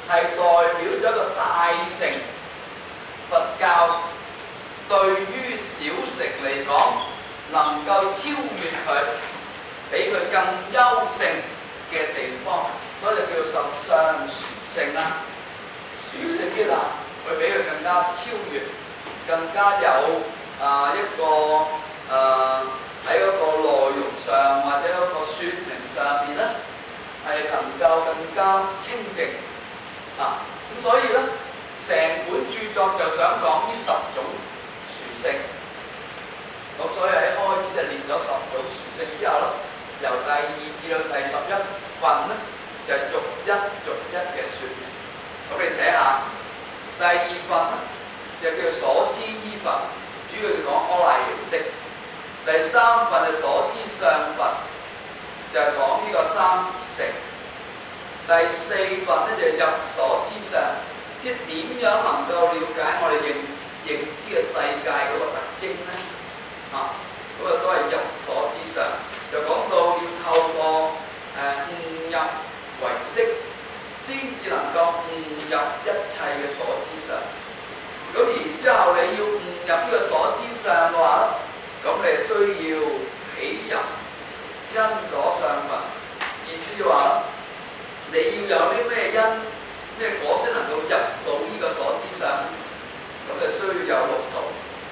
係代表咗一個大城。佛教對於小城嚟講，能夠超越佢，比佢更優勝嘅地方，所以就叫做十相殊勝啦。殊勝啲啦，佢比佢更加超越，更加有一個喺嗰個內容上或者嗰個説明上邊咧，係能夠更加清淨啊！咁所以咧，成本著作就想講呢10種殊勝。咁所以喺開始就列咗10種殊勝之後咧，由第2至到第11份咧，就逐一嘅説明。咁你睇下第2份咧，就叫所知依分，主要就講阿賴耶識。第3份係所知相分，就係講呢個三自性。第4份咧就係入所知相，即係點樣能夠了解我哋認知嘅世界嗰個特徵咧？嗰個所謂入所知相，就講到要透過悟入唯識，先至能夠悟入一切嘅所知相。咁然之後你要悟入呢個所知相嘅話，咁你需要起入因果相分，意思就話你要有啲咩因咩果先能夠入到呢個所知相，咁就需要有6度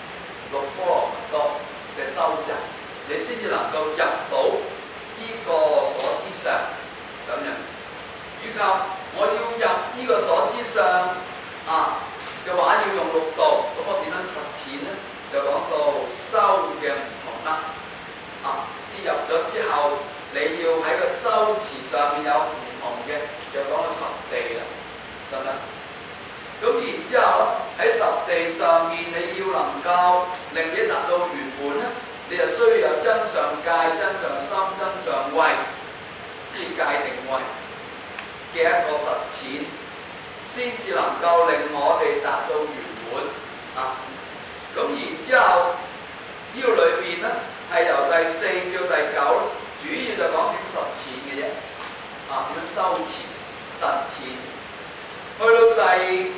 6波羅蜜多嘅修習，你先至能夠入到呢個所知相咁樣。以及我要入呢個所知相嘅話，要用6度，咁我點樣實踐呢？就講到修嘅唔同啦。即入咗之後，你要喺個修持上面有唔同嘅，就講到十地啦，得唔得？咁然之後喺十地上面，你要能夠令你達到圓滿咧，你就需要有真上界、真上心、真上慧，即界定慧嘅一個實踐，先至能夠令我哋達到圓滿咁然之後，呢個裏邊咧係由第4至到第9，主要就講點實踐嘅啫，點樣修持實踐。去到第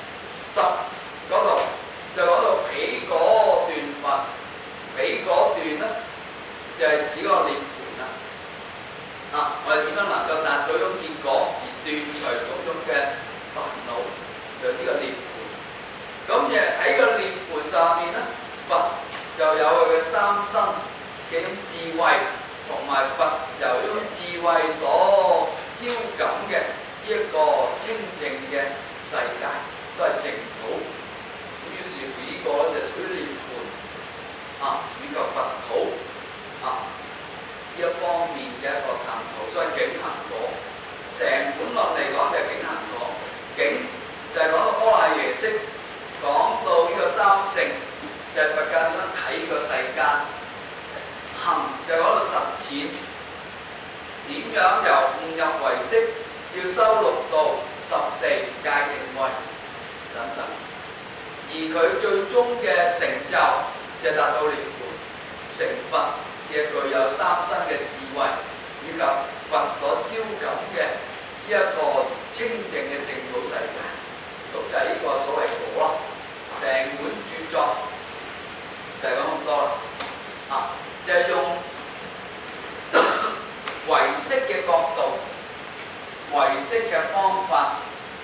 10嗰度就講到彼果斷分，彼果斷咧就係指嗰個涅槃啦。我哋點樣能夠達到一種結果而斷除種種嘅煩惱，就呢個涅槃。咁亦喺個涅槃上面咧，佛就有佢嘅三身嘅一種智慧，同埋佛由一種智慧所招感嘅呢一個清淨嘅世界，都係淨土。於是乎呢個咧就屬於涅槃以及佛土呢一方面嘅一個探討，所以境行果成本論嚟講就係境行果。境就係講到阿賴耶識，講到呢個三性，就係佛教點樣睇個世間。行就講到實踐，點樣由悟入唯識，要修6度、10地、界定慧等等。而佢最終嘅成就就達到涅槃成佛嘅具有三身嘅智慧，以及佛所招感嘅呢一個清淨嘅淨土世界，咁就係呢個所謂果啦。成本著作就係講咁多啦，就係用唯識嘅角度、唯識嘅方法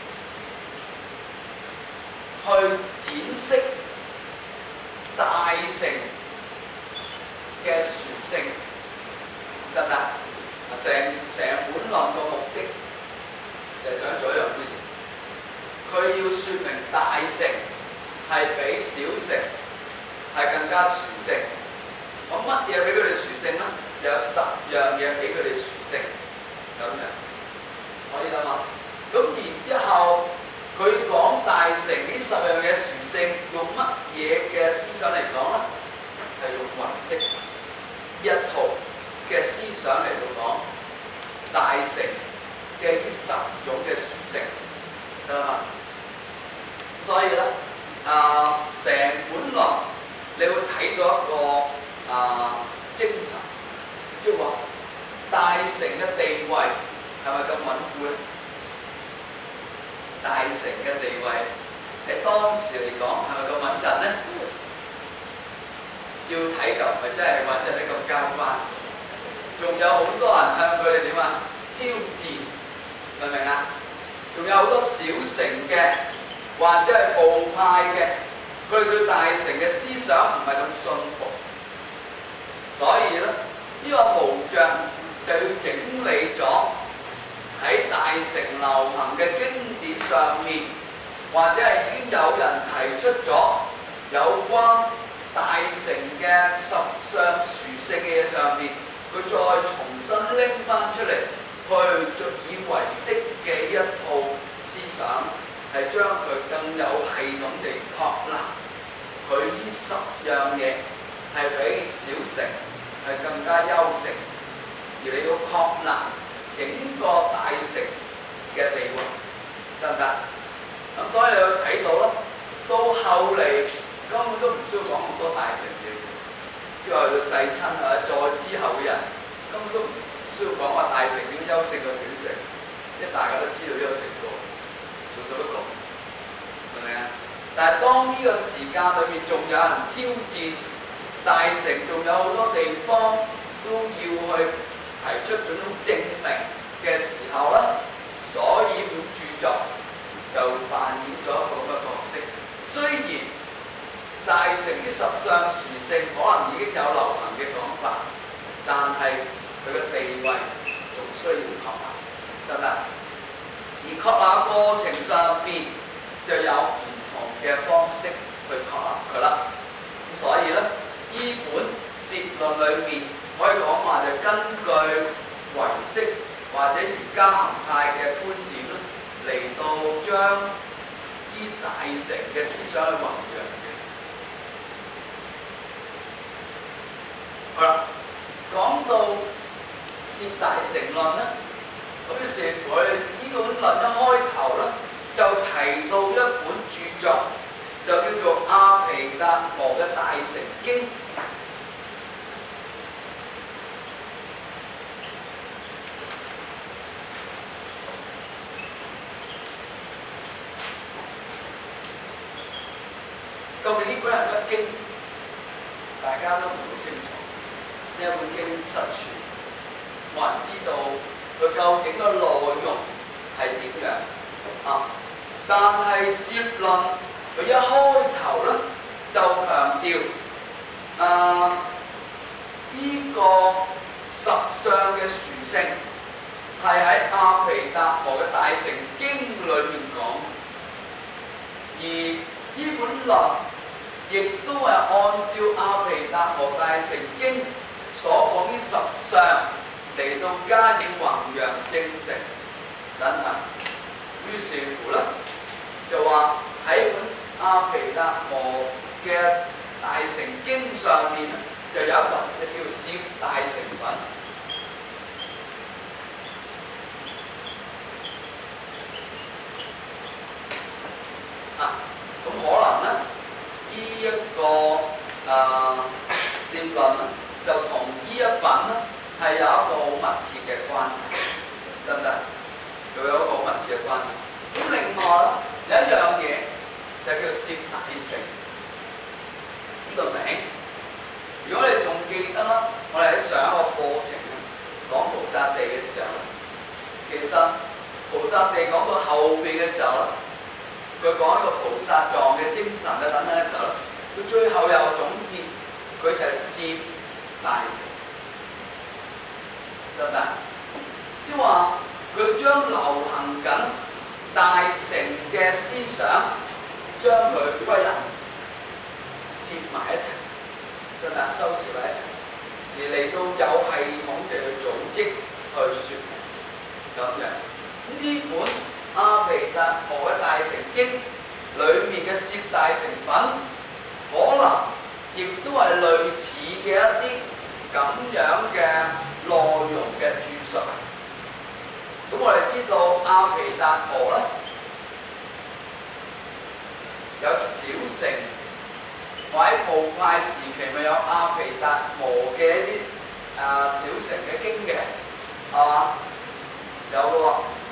去展釋大乘嘅殊勝，得唔得？成本論個目的就係想做一樣嘢，佢要説明大乘係比小乘係更加殊勝。咁乜嘢俾佢哋殊勝咧？就有10樣嘢俾佢哋殊勝，咁樣可以啦嘛。咁然之後，佢講大乘呢10樣嘢殊勝，用乜嘢嘅思想嚟講咧？係用唯識一套嘅思想嚟到講大乘嘅呢10種嘅殊勝，得啦嘛。所以咧，成本論你會睇到一個精神，即係話大乘嘅地位係咪咁穩固咧？ 大城嘅地位喺當時嚟講係咪咁穩陣呢？照睇就唔係真係穩陣得咁交關，仲有好多人向佢哋點啊挑戰，明唔明啊？仲有好多小城嘅或者係部派嘅，佢哋對大城嘅思想唔係咁信服，所以咧呢個模像就要整理咗喺大城流行嘅經典上面，或者係已經有人提出咗有關大城嘅十相殊勝嘅嘢上邊，佢再重新拎翻出嚟，去盡以為式嘅一套思想，係將佢更有系統地確立佢呢10樣嘢係比小城係更加優勝，而你要確立整個大城嘅地位，得唔得？咁所以你要睇到啦，到後嚟根本都唔需要講咁多大城嘅，之後去到世親啊，再之後嘅人根本都唔需要講話大城點優勝過小城，因為大家都知道優勝過，做數得講，明唔明啊？但係當呢個時間裏面仲有人挑戰大城，仲有好多地方都要去提出嗰種證明嘅時候咧，所以本著作就扮演咗一個咁嘅角色。雖然大城呢10相殊勝可能已經有流行嘅講法，但係佢嘅地位仲需要確立，得唔得？而確立過程上邊就有唔同嘅方式去確立佢啦。咁所以咧，呢本攝論裏面可以講話就根據唯識或者瑜伽行派嘅觀點咧，嚟到將呢大城嘅思想去弘揚嘅。好啦，講到攝大城論咧，咁於是佢呢本論一開頭咧，就提到一本著作，就叫做阿毗達摩嘅大城經。究竟呢本係乜經？大家都唔好清楚。呢一本經失傳，冇人知道佢究竟個內容係點樣啊！但係攝論佢一開頭咧就強調呢個10相嘅殊勝係喺阿毗達摩嘅大城經裏面講，而呢本論亦都係按照阿毗達摩大城經所講呢10相嚟到加以弘揚證成等等。於是乎咧，就話喺本阿毗達摩嘅大城經上面咧，就有一本叫攝大城品。咁可能咧，呢一個攝論咧，就同呢一品咧係有一個好密切嘅關係，得唔得？佢有一個好密切嘅關係。咁另外咧，有一樣嘢就叫攝大城呢個名。如果你仲記得啦，我哋喺上一個課程講菩薩地嘅時候咧，其實菩薩地講到後邊嘅時候咧，佢講一個菩薩狀嘅精神嘅等等嘅時候咧，佢最後又總結，佢就係攝大城，得唔得？即係話佢將流行緊大城嘅思想，將佢歸納攝埋一齊，得唔得？收攝埋一齊，而嚟到有系統地去組織去説明咁樣。呢本阿毗達摩嘅大城經裏面嘅攝大城品，可能亦都係類似嘅一啲咁樣嘅內容嘅注述。咁我哋知道阿毗達摩咧有小乘，或者部派時期咪有阿毗達摩嘅一啲小乘嘅經嘅，係嘛？有嘅喎。咁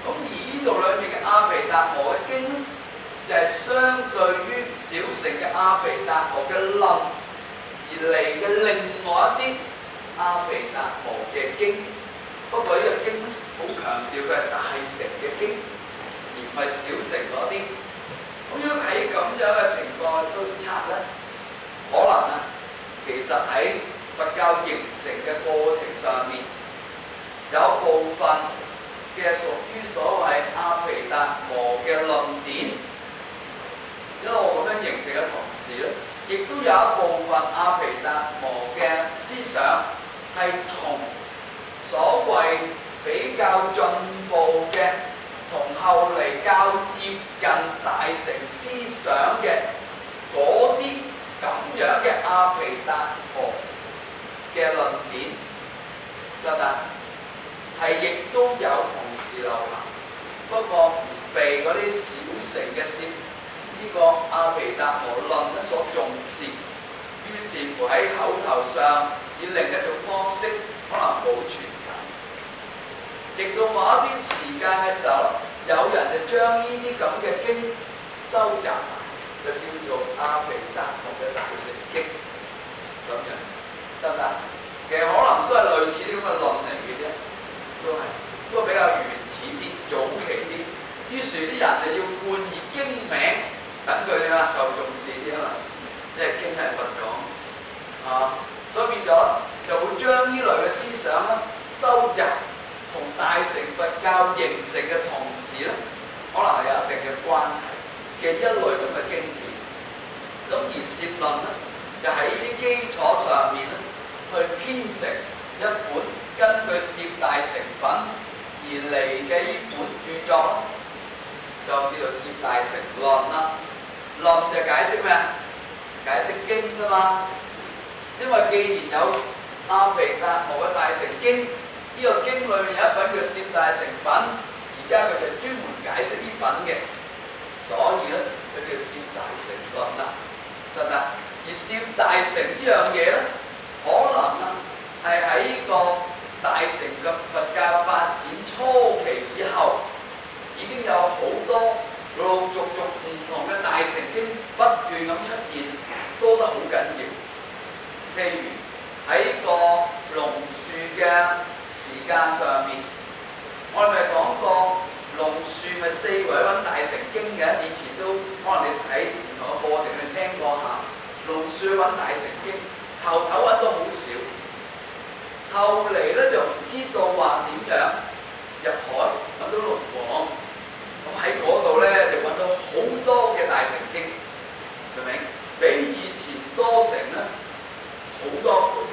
而呢度裏面嘅阿毗達磨嘅經咧，就係相對於小乘嘅阿毗達磨嘅論而嚟嘅另外一啲阿毗達磨嘅經。不過呢個經好強調佢係大乘嘅經，而唔係小乘嗰啲。咁如果喺咁樣嘅情況去推測咧，可能啊，其實喺佛教形成嘅過程上面，有部分嘅屬於所謂阿毗達磨嘅論點，一路咁樣形成嘅同時咧，亦都有一部分阿毗達磨嘅思想係同所謂比較進步嘅，同後嚟較接近大乘思想嘅嗰啲咁樣嘅阿毗達磨嘅論點，得唔得？係亦都有同時流行，不過唔被嗰啲小乘嘅呢個阿毗達磨論咧所重視，於是乎喺口頭上以另一種方式可能保存緊。直到某一啲時間嘅時候，有人就將呢啲咁嘅經收集埋，就叫做阿毗達磨嘅大乘經，咁樣得唔得？其實可能都係類似啲咁嘅論嚟嘅啫，都比較原始啲、早期啲。於是啲人就要冠以經名，等佢哋受重視啲啊嘛，即係經係佛講所以變咗就會將呢類嘅思想咧收集，同大乘佛教形成嘅同時咧，可能係有一定嘅關係嘅一類咁嘅經典。咁而攝論咧，就喺呢啲基礎上面咧，去編成一本根據攝大乘品而嚟嘅呢本著作，就叫做攝大乘論啦。論就解釋咩啊？解釋經㗎嘛。因為既然有阿毗達磨嘅大乘經，呢個經裏面有一本叫攝大乘品，而家佢就專門解釋呢品嘅，所以咧佢叫攝大乘論啦，得唔得？而攝大乘呢樣嘢咧，可能啊係喺呢個大乘嘅佛教發展初期以後，已經有好多陸陸續續唔同嘅大乘經不斷咁出現，多得好緊要。譬如喺個龍樹嘅時間上面，我哋咪講過龍樹咪四圍揾大乘經嘅，以前都可能你睇唔同嘅課程你聽過下，龍樹揾大乘經，頭揾到好少，後嚟咧就唔知道話點樣入海揾到龍王，咁喺嗰度咧就揾到好多嘅大乘經，明唔明？比以前多成咧好多倍。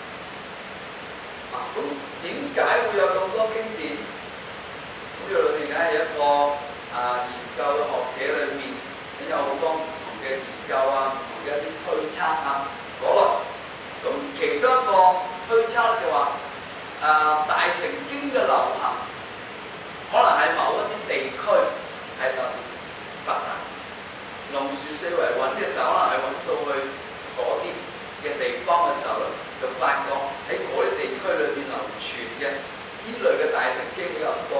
咁點解會有咁多經典？咁呢度裏面梗係一個研究嘅學者裏面，有好多唔同嘅研究唔同嘅一啲推測嗰類。咁其中一個推測就話大乘經嘅流行，可能喺某一啲地區係特別發達。龍樹四圍揾嘅時候，可能係揾到去嗰啲嘅地方嘅時候咧，就發覺喺嗰啲地區裏邊流傳嘅呢類嘅大乘經比較多。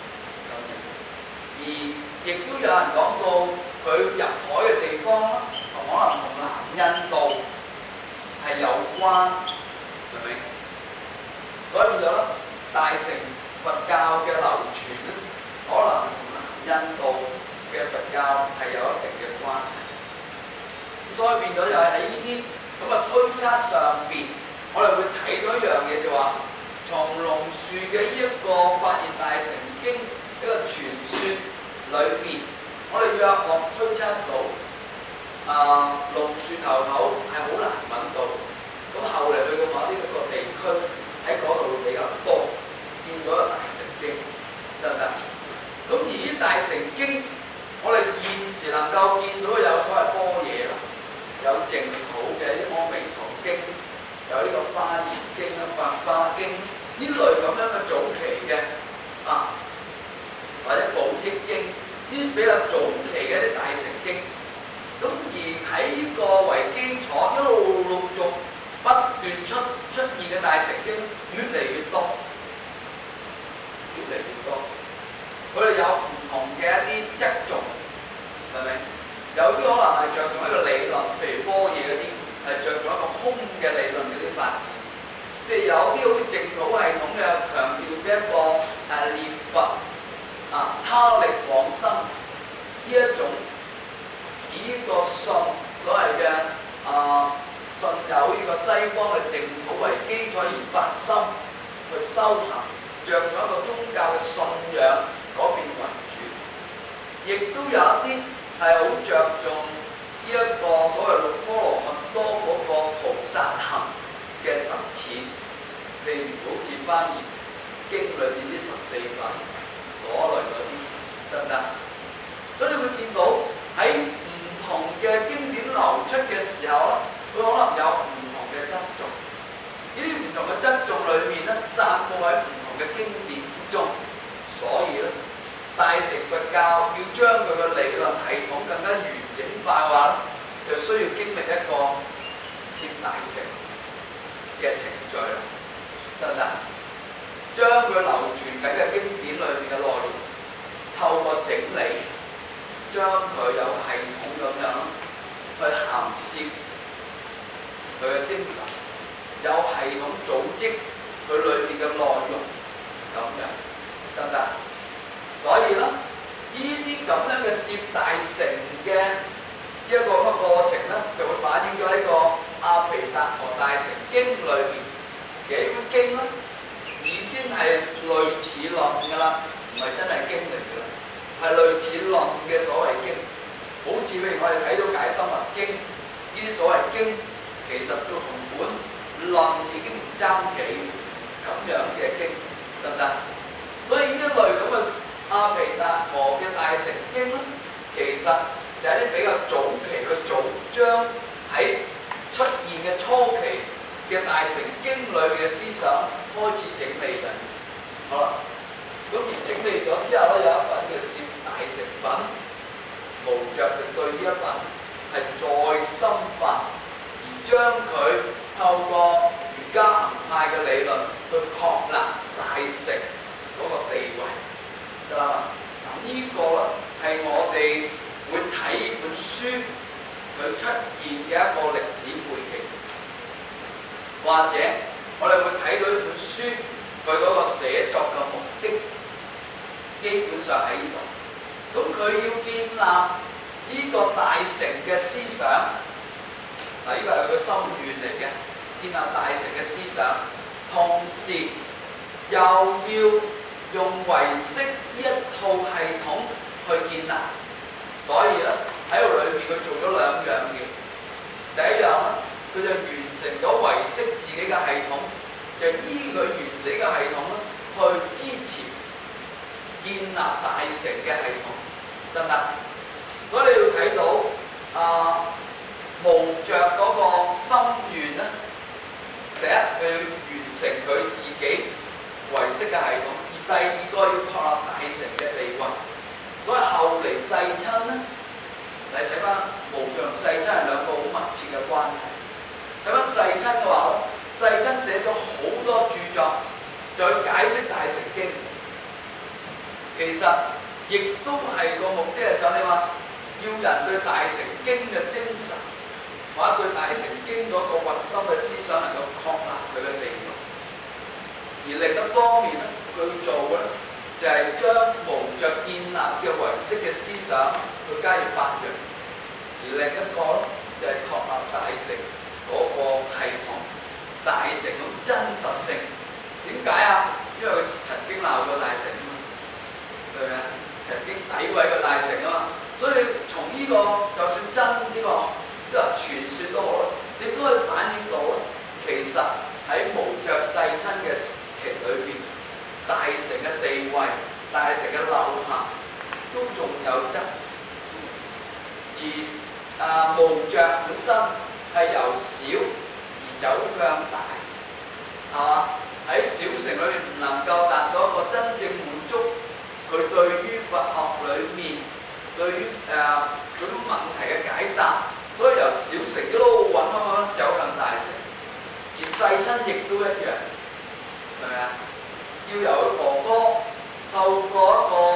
而亦都有人講到佢入海嘅地方啦，可能同南印度係有關，明唔明？所以變咗大乘佛教嘅流傳咧，可能同南印度嘅佛教係有一定嘅關係。所以變咗又係喺呢啲咁嘅推測上邊，我哋會睇到一樣嘢，就話從龍樹嘅呢一個發現大乘經一個傳說裏邊，我哋約莫推測到龍樹頭係好難揾到，咁後嚟去到某啲一個地區喺嗰度會比較多，見到一個大乘經，得唔得？咁而呢大乘經，我哋現時能夠見到有所謂般若啦，有淨土嘅啲阿彌陀經，有呢個華嚴經法華經呢類咁樣嘅早期嘅或者寶積經，呢啲比較早期嘅一啲大乘經。咁而喺呢個為基礎，一路陸續不斷出現嘅大乘經越嚟越多，越嚟越多。 佢哋有唔同嘅一啲側重，係咪？有啲可能係着重一個理論，譬如般若嗰啲係着重一個空嘅理論嗰啲發展。譬如有啲好似淨土系統嘅強調嘅一個念佛他力往生呢一種，以呢個信所謂嘅信有呢個西方嘅淨土為基礎而發心去修行，着重一個宗教嘅信仰嗰邊為主，亦都有一啲係好着重呢一個所謂六波羅蜜多嗰個菩薩行嘅實踐，譬如好似翻譯經裏邊啲十地品嗰類嗰啲得唔得？所以你會見到喺唔同嘅經典流出嘅時候咧，佢可能有唔同嘅側重。呢啲唔同嘅側重裏面咧，散佈喺唔同嘅經典之中。所以咧，大乘佛教要將佢嘅理論系統更加完整化嘅話咧，就需要經歷一個攝大乘嘅程序啦，得唔得？將佢流傳緊嘅經典裏面嘅內容，透過整理，將佢有系統咁樣去涵攝佢嘅精神，有系統組織佢裏面嘅內容，咁樣得唔得？所以咧，呢啲咁樣嘅攝大乘嘅一個乜過程咧，就會反映咗喺個阿毗達磨大乘經裏邊嘅一本經咧，已經係類似論㗎啦，唔係真係經嚟㗎啦，係類似論嘅所謂經。好似譬如我哋睇到解深密經呢啲所謂經，其實都同本論已經唔爭幾咁樣嘅經，得唔得？所以呢一類咁嘅阿毗達磨嘅大乘經咧，其實就係啲比較早期去組將喺出現嘅初期嘅大乘經裏面嘅思想開始整理緊。好啦，咁而整理咗之後咧，有一本叫攝大乘品，無著就對呢一品係再深化，而將佢透過瑜伽行派嘅理論去確立大乘嗰個地位，得啦嘛？嗱，呢個咧係我哋會睇本書佢出現嘅一個歷史背景，或者我哋會睇到呢本書佢嗰個寫作嘅目的，基本上喺呢度。咁佢要建立呢個大乘嘅思想，嗱，呢個係佢心願嚟嘅，建立大乘嘅思想，同時又要用唯識呢一套系統去建立。所以咧喺度裏面佢做咗兩樣嘢。第一樣咧，佢就完成咗唯識自己嘅系統，就依佢完成嘅系統咧去支持建立大乘嘅系統，得唔得？所以你要睇到無著嗰個心願咧，第一佢要完成佢自己唯識嘅系統，而第二個要確立大乘嘅地位。所以後嚟世親咧，你睇翻無著同世親係兩個好密切嘅關係。睇翻世親嘅話咧，世親寫咗好多著作，就去解釋大乘經。其實亦都係個目的係想你話，要人對大乘經嘅精神，或者對大乘經嗰個核心嘅思想能夠確立佢嘅地位。而另一方面咧，佢要做嘅咧，就係將無著建立嘅唯識嘅思想去加以發揚。而另一個咧，就係確立大乘嗰個系統，大乘咁真實性。點解啊？因為佢曾經鬧過大乘啊嘛，係咪啊？曾經詆毀過大乘啊嘛。所以你從呢個就算真呢個即係傳說都好啦，你都可以反映到咧，其實喺無著世親嘅時期裏邊，大乘嘅地位、大乘嘅流行都仲有質。而無著本身係由小而走向大，喺小乘裏面唔能夠達到一個真正滿足佢對於佛學裏面對於嗰種問題嘅解答，所以由小乘一路揾走向大乘。而世親亦都一樣，係咪啊？要由佢哥哥透過一個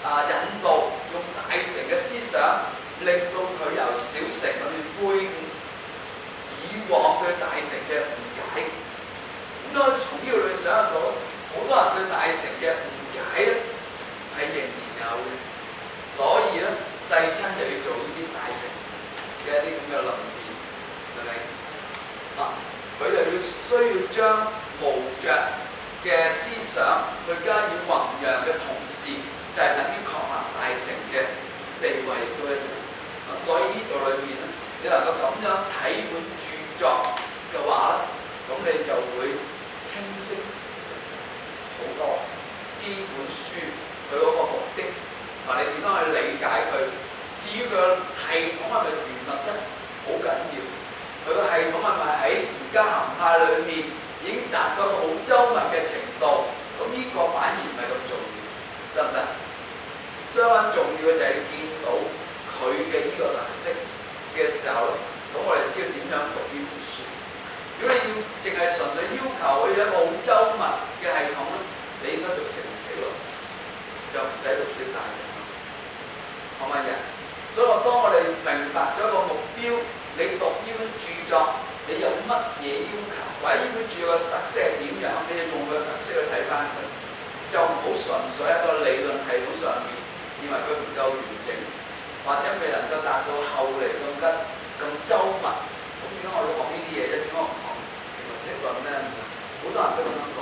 引導，用大乘嘅思想，令到佢由小乘裏面悔悟以往對大乘嘅誤解。咁都可以從呢度裏面想得到，好多人對大乘嘅誤解咧係仍然有嘅。所以咧，世親就要做呢啲大乘嘅一啲咁嘅論辯，係咪？佢就要需要將無著嘅思想去加以弘揚嘅同時，就係等於確立大乘嘅地位都一樣。所以呢度裏面咧，你能夠咁樣睇本著作嘅話咧，咁你就會清晰好多呢本書佢嗰個目的，同埋你點樣去理解佢。至於佢個系統係咪原物質，好緊要。佢個系統係咪喺瑜伽行派裏面已經達到一個好周密嘅程度？咁呢個反而唔係咁重要，得唔得？相反重要嘅就係見到佢嘅呢個特色嘅時候咧，咁我哋知道點樣讀呢本書。如果你要淨係純粹要求佢有一個好周密嘅系統咧，你應該讀成小論，就唔使讀小大乘，可唔可以啊？所以當我哋明白咗一個目標，你讀呢本著作，你有乜嘢要求，或者呢本著作嘅特色係點樣，你要用佢嘅特色去睇翻佢，就唔好純粹喺個理論系統上面，認為佢唔夠完整，或者未能夠達到後嚟咁周密。咁點解我要學呢啲嘢啫？點解我唔學形而色論咧？好多人都咁樣講。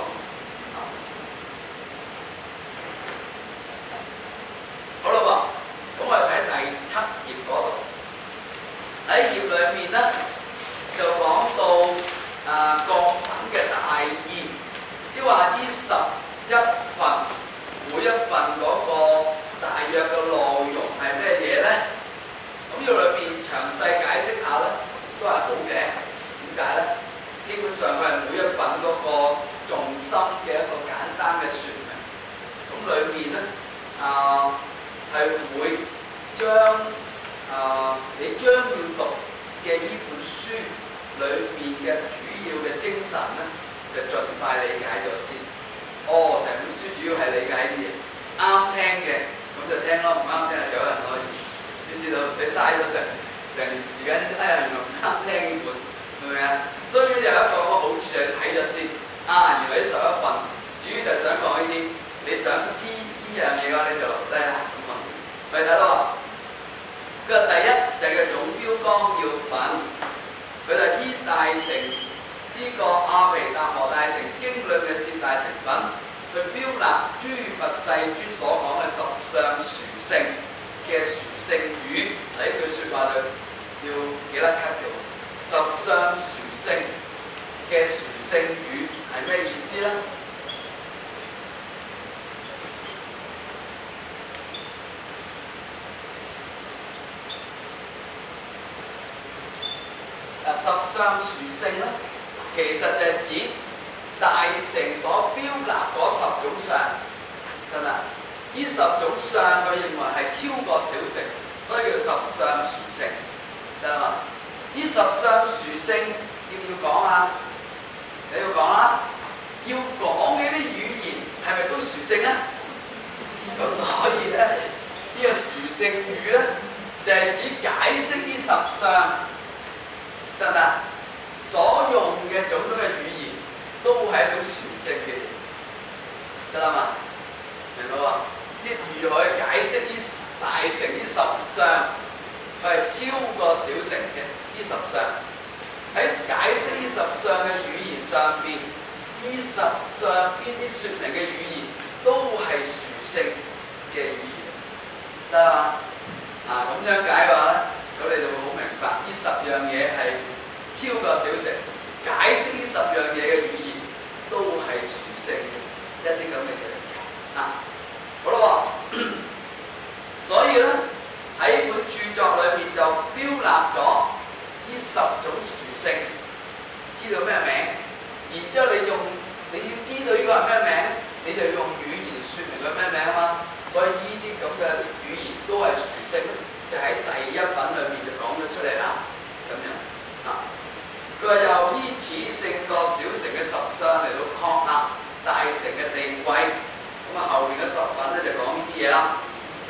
好啦喎，咁我哋睇第7頁嗰度，喺頁裏面咧就講到各品嘅大義，即係話呢11份，每一份嗰個大約嘅內容係咩嘢咧？咁呢度裏面詳細解釋下咧，都係好嘅。點解咧？基本上佢係每一品嗰個重心嘅一個簡單嘅説明。咁裏面咧係會將你將要讀嘅呢本書裏面嘅主要嘅精神咧，就盡快理解咗先。成本書主要係理解啲嘢，啱聽嘅咁就聽咯，唔啱聽就走人咯。你知道唔使嘥咗成年時間，原來唔啱聽呢本，係咪啊？所以有一個好處就係睇咗先。原來呢11份主要就想講呢啲，你想知呢樣嘢嘅話，你就留低啦。咁咪睇到啊？佢話第一就係個總標綱要品，佢就依大乘呢個阿毗達摩大乘經裏面嘅攝大乘品，去標立諸佛世尊所講嘅十相殊勝嘅殊勝語。第一句説話就要幾粒咳嘅喎，十相殊勝嘅殊勝語係咩意思咧？十相殊勝咧，其實就係指大乘所標立嗰10種相，得唔得？呢10種相佢認為係超過小乘，所以叫十相殊勝，得嘛？呢10相殊勝要唔要講啊？你要講啦，要講嘅啲語言係咪都殊勝啊？咁所以咧，呢個殊勝語咧就係指解釋呢10相。得唔得？所用嘅種種嘅語言都係一種殊勝嘅嘢，得啦嘛？明白嘛？即係如何去解釋呢大乘呢10相，佢係超過小乘嘅呢10相。喺解釋呢10相嘅語言上邊，呢10相邊啲説明嘅語言都係殊勝嘅語言，得啦嘛？咁樣解嘅話咧，咁你就會好明白呢10樣嘢係超過小乘，解釋呢10樣嘢嘅語言都係殊勝嘅一啲咁嘅嘢。好啦喎，所以咧喺本著作裏面就標立咗呢10種殊勝，知道咩名？然之後你要知道呢個係咩名，你就用語言説明佢咩名啊嘛。所以呢啲咁嘅語言都係殊勝，就喺第1品裏面就講咗出嚟啦。咁樣佢話又依此勝過小乘嘅10相嚟到確立大乘嘅地位。咁後面嘅10品咧就講呢啲嘢啦。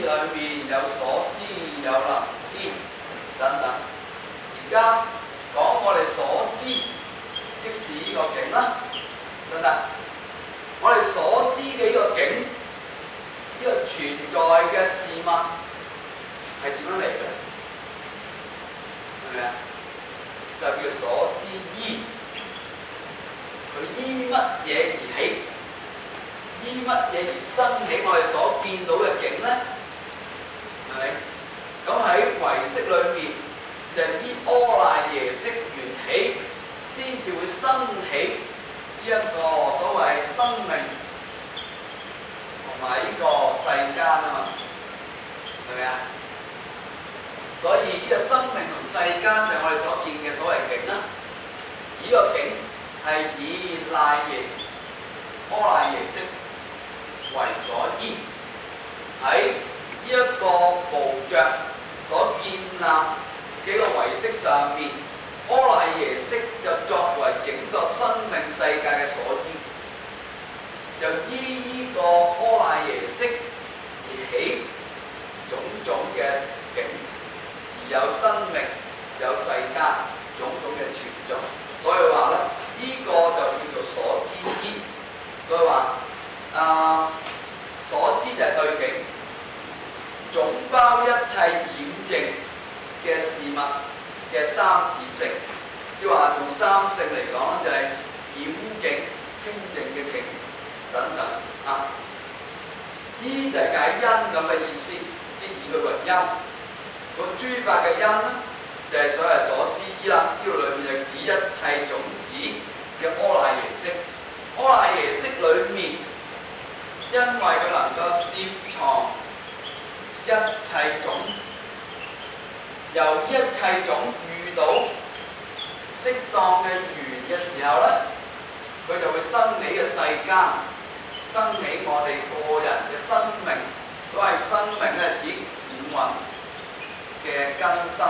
裏面有所知、有能知等等。而家講我哋所知，即是呢個境啦，得唔得？我哋所知嘅呢個境，呢個存在嘅事物係點樣嚟嘅？係咪啊？就叫所知依，佢依乜嘢而起？依乜嘢而生起我哋所見到嘅境咧？係咪？咁喺唯識裏面就係依阿賴耶識緣起，先至會生起呢一個所謂生命同埋呢個世間啊嘛，係咪啊？所以呢個生命同世間就係我哋所見嘅所謂境啦。呢個境係以賴耶阿賴耶識為所依，喺呢一個無著所建立嘅一個唯識上面，阿賴耶識就作為整個生命世界嘅所依，就依呢個阿賴耶識而起種種嘅境。有生命、有世間種種嘅存在，所以話咧，呢個就叫做所知依。所以話所知就係對境，總包一切染淨嘅事物嘅三自性，即係話用三性嚟講咧，就係染境、清淨嘅境等等啊。依就係解因咁嘅意思，即係以佢為因。個諸法嘅因咧，就係所謂所知依啦。呢度裏面就指一切種子嘅阿賴耶識。阿賴耶識裏面，因為佢能夠攝藏一切種，由一切種遇到適當嘅緣嘅時候咧，佢就會生起嘅世間，生起我哋個人嘅生命。所謂生命咧，指五蘊嘅根身。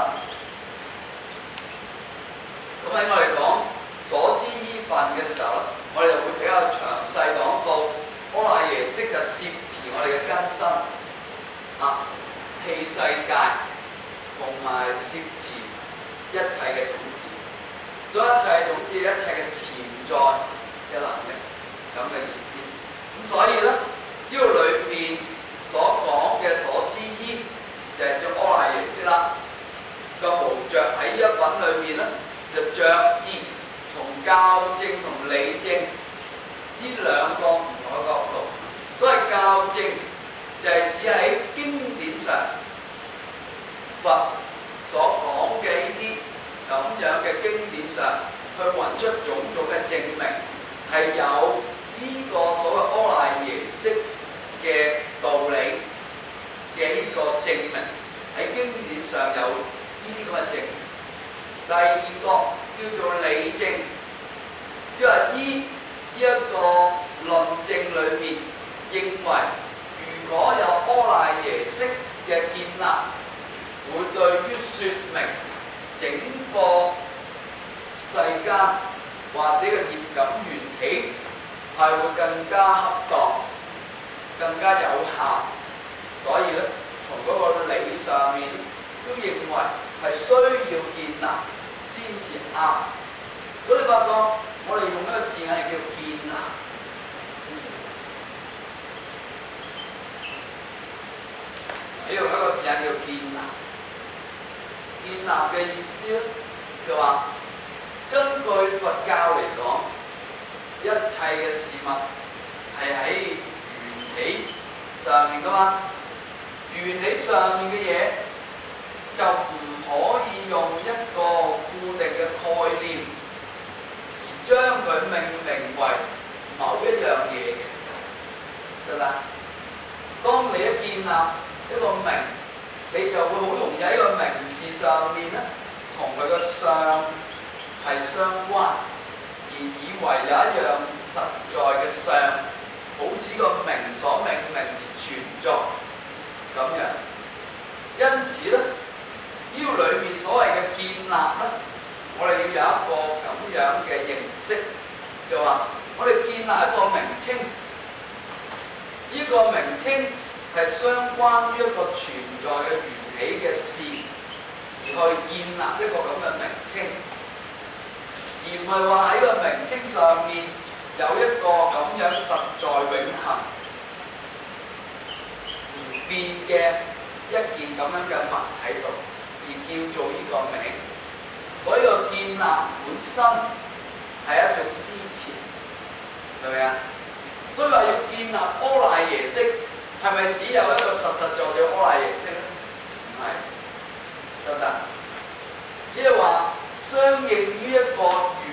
咁喺我哋講所知依分嘅時候咧，我哋就會比較詳細講到阿賴耶識就攝持我哋嘅根身啊、器世界同埋攝持一切嘅種子，所以一切種子一切嘅潛在嘅能力咁嘅意思。咁所以咧，呢個裏面所講嘅所知依就係叫阿賴耶識啦。個無著喺呢一品裏面咧，就着意從校正同理正呢兩個唔同嘅角度。所謂校正就係指喺經典上佛所講嘅呢啲咁樣嘅經典上，去揾出種種嘅證明，係有呢個所謂阿賴耶識嘅道理嘅呢個證明，喺經典上有呢啲咁嘅證明。第二個叫做理證，即係依呢一個論證裏面認為，如果有阿賴耶識嘅建立，會對於説明整個世間或者嘅業感緣起係會更加恰當、更加有效。所以咧，從嗰個理上面都認為係需要建立先至啱。所以你發覺我哋用一個字眼係叫建立。你用一個字眼叫建立。建立嘅意思咧，就話根據佛教嚟講，一切嘅事物係喺緣起上面噶嘛。緣起上面嘅嘢就唔可以用一個固定嘅概念而將佢命名為某一樣嘢嘅，得唔得？當你一建立一個名，你就會好容易喺個名字上面咧，同佢個相係相關，而以為有一樣實在嘅相，好似個名所命名而存在咁樣。因此咧，呢個裏面所謂嘅建立咧，我哋要有一個咁樣嘅認識，就話我哋建立一個名稱，呢個名稱係相關於一個存在嘅緣起嘅事，而去建立一個咁嘅名稱，而唔係話喺個名稱上面有一個咁樣實在永恆唔變嘅一件咁樣嘅物喺度，而叫做呢個名。所以個建立本身係一種思潮，係咪啊？所以話要建立阿賴耶識，係咪只有一個實實在在阿賴耶識咧？唔係，得唔得？只係話相應於一個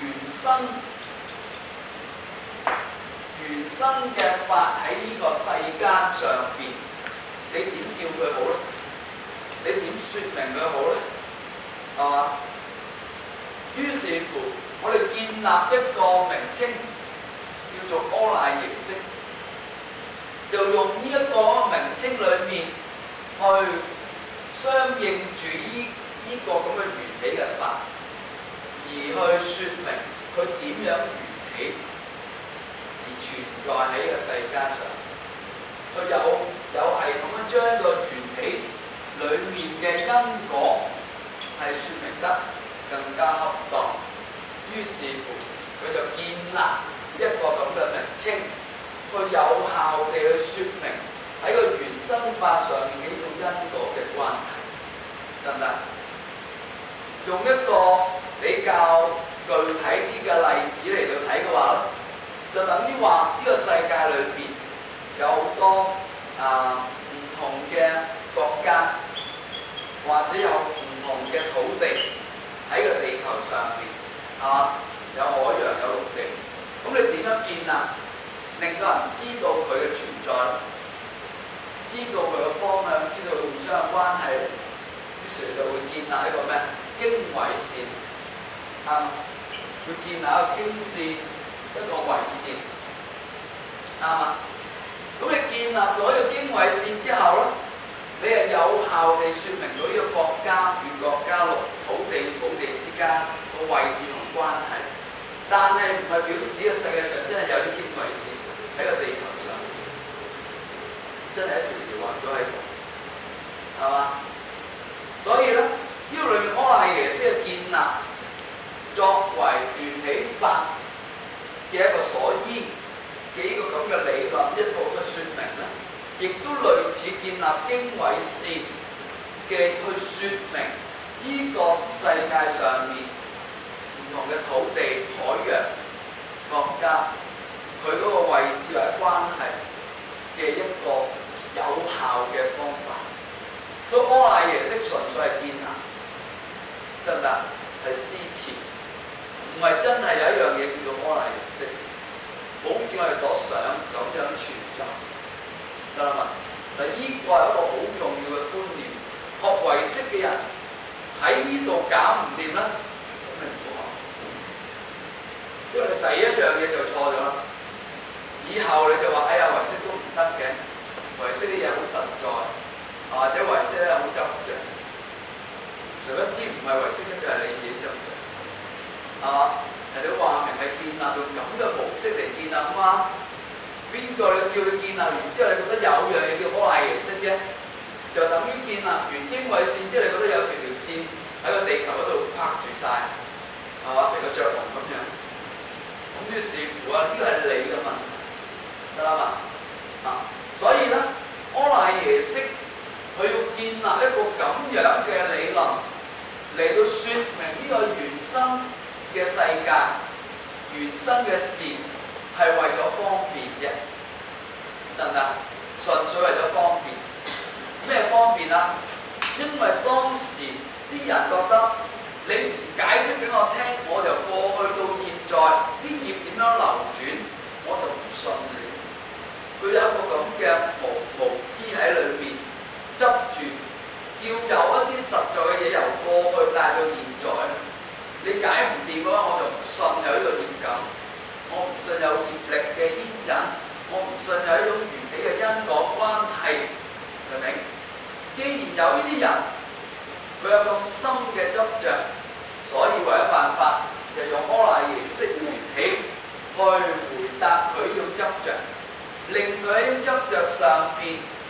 原生嘅法喺呢個世間上邊，你點叫佢好咧？你點説明佢好咧？係嘛？於是乎，我哋建立一個名稱叫做阿賴耶識，就用呢一個名稱裏面去相應住呢個咁嘅緣起嘅法，而去説明佢點樣緣起而存在喺呢個世間上。佢有系統咁將個緣起裏面嘅因果係説明得更加恰當，於是乎佢就建立一個咁嘅名稱，去有效地去説明喺個原生法上面嘅呢種因果嘅關係，得唔得？用一個比較具體啲嘅例子嚟到睇嘅話咧，就等於話呢個世界裏邊有好多唔同嘅國家，或者有唔同嘅土地喺個地球上邊，係嘛？有海洋有陸地，咁你點樣建立，令到人知道佢嘅存在，知道佢嘅方向，知道互相嘅關係咧？於是就會建立一個咩？經緯線，會建立一個經線，一個緯線，啱嘛？咁你建立咗呢個經緯線之後咧，你係有效地説明到呢個國家與國家、土地與土地之間個位置同關係，但係唔係表示個世界上真係有啲經緯線喺個地球上，真係一條條畫咗喺度，係嘛？所以咧，呢個裏面阿賴耶識嘅建立，作為緣起法嘅一個所依嘅呢個咁嘅理論，一套嘅説明咧，亦都類似建立經緯線嘅去説明呢個世界上面唔同嘅土地、海洋、國家，佢嗰個位置或者關係嘅一個有效嘅方法。所以阿賴耶識純粹係建立，得唔得？係思潮，唔係真係有一樣嘢叫做阿賴耶識，好似我哋所想咁樣存在，得啦嘛？嗱，呢個係一個好重要嘅觀念。學唯識嘅人喺呢度搞唔掂啦，咁你唔好學，因為你第一樣嘢就錯咗啦。以後你就話：哎呀，唯識都唔得嘅，唯識啲嘢好實在。或者唯識咧好執着，誰不知唔係唯識就係你自己執着，係嘛？人哋話明係建立用咁嘅模式嚟建立嘛？邊個你叫你建立完之後，你覺得有樣嘢叫阿賴耶識啫？就等於建立完經緯線之後，你覺得有條線喺個地球嗰度拍住晒，係嘛？成個雀籠咁樣。咁於是乎呢個係你嘅問題，得啦嘛？所以咧，阿賴耶識。佢要建立一個咁樣嘅理論嚟到説明呢個原生嘅世界、原生嘅事係為咗方便啫，得唔得？純粹為咗方便。咩方便啊？因為當時啲人覺得你唔解釋俾我聽，我由過去到現在啲業點樣流轉，我就唔信你。佢有一個咁嘅無知喺裏面。執住要有一啲實在嘅嘢由過去帶到現在，你解唔掂嘅話，我就唔信有呢個業感，我唔信有業力嘅牽引，我唔信有呢種緣起嘅因果關係，明唔明？既然有呢啲人，佢有咁深嘅執着，所以為咗辦法，就用阿賴耶識緣起去回答佢呢種執着，令佢喺執着上邊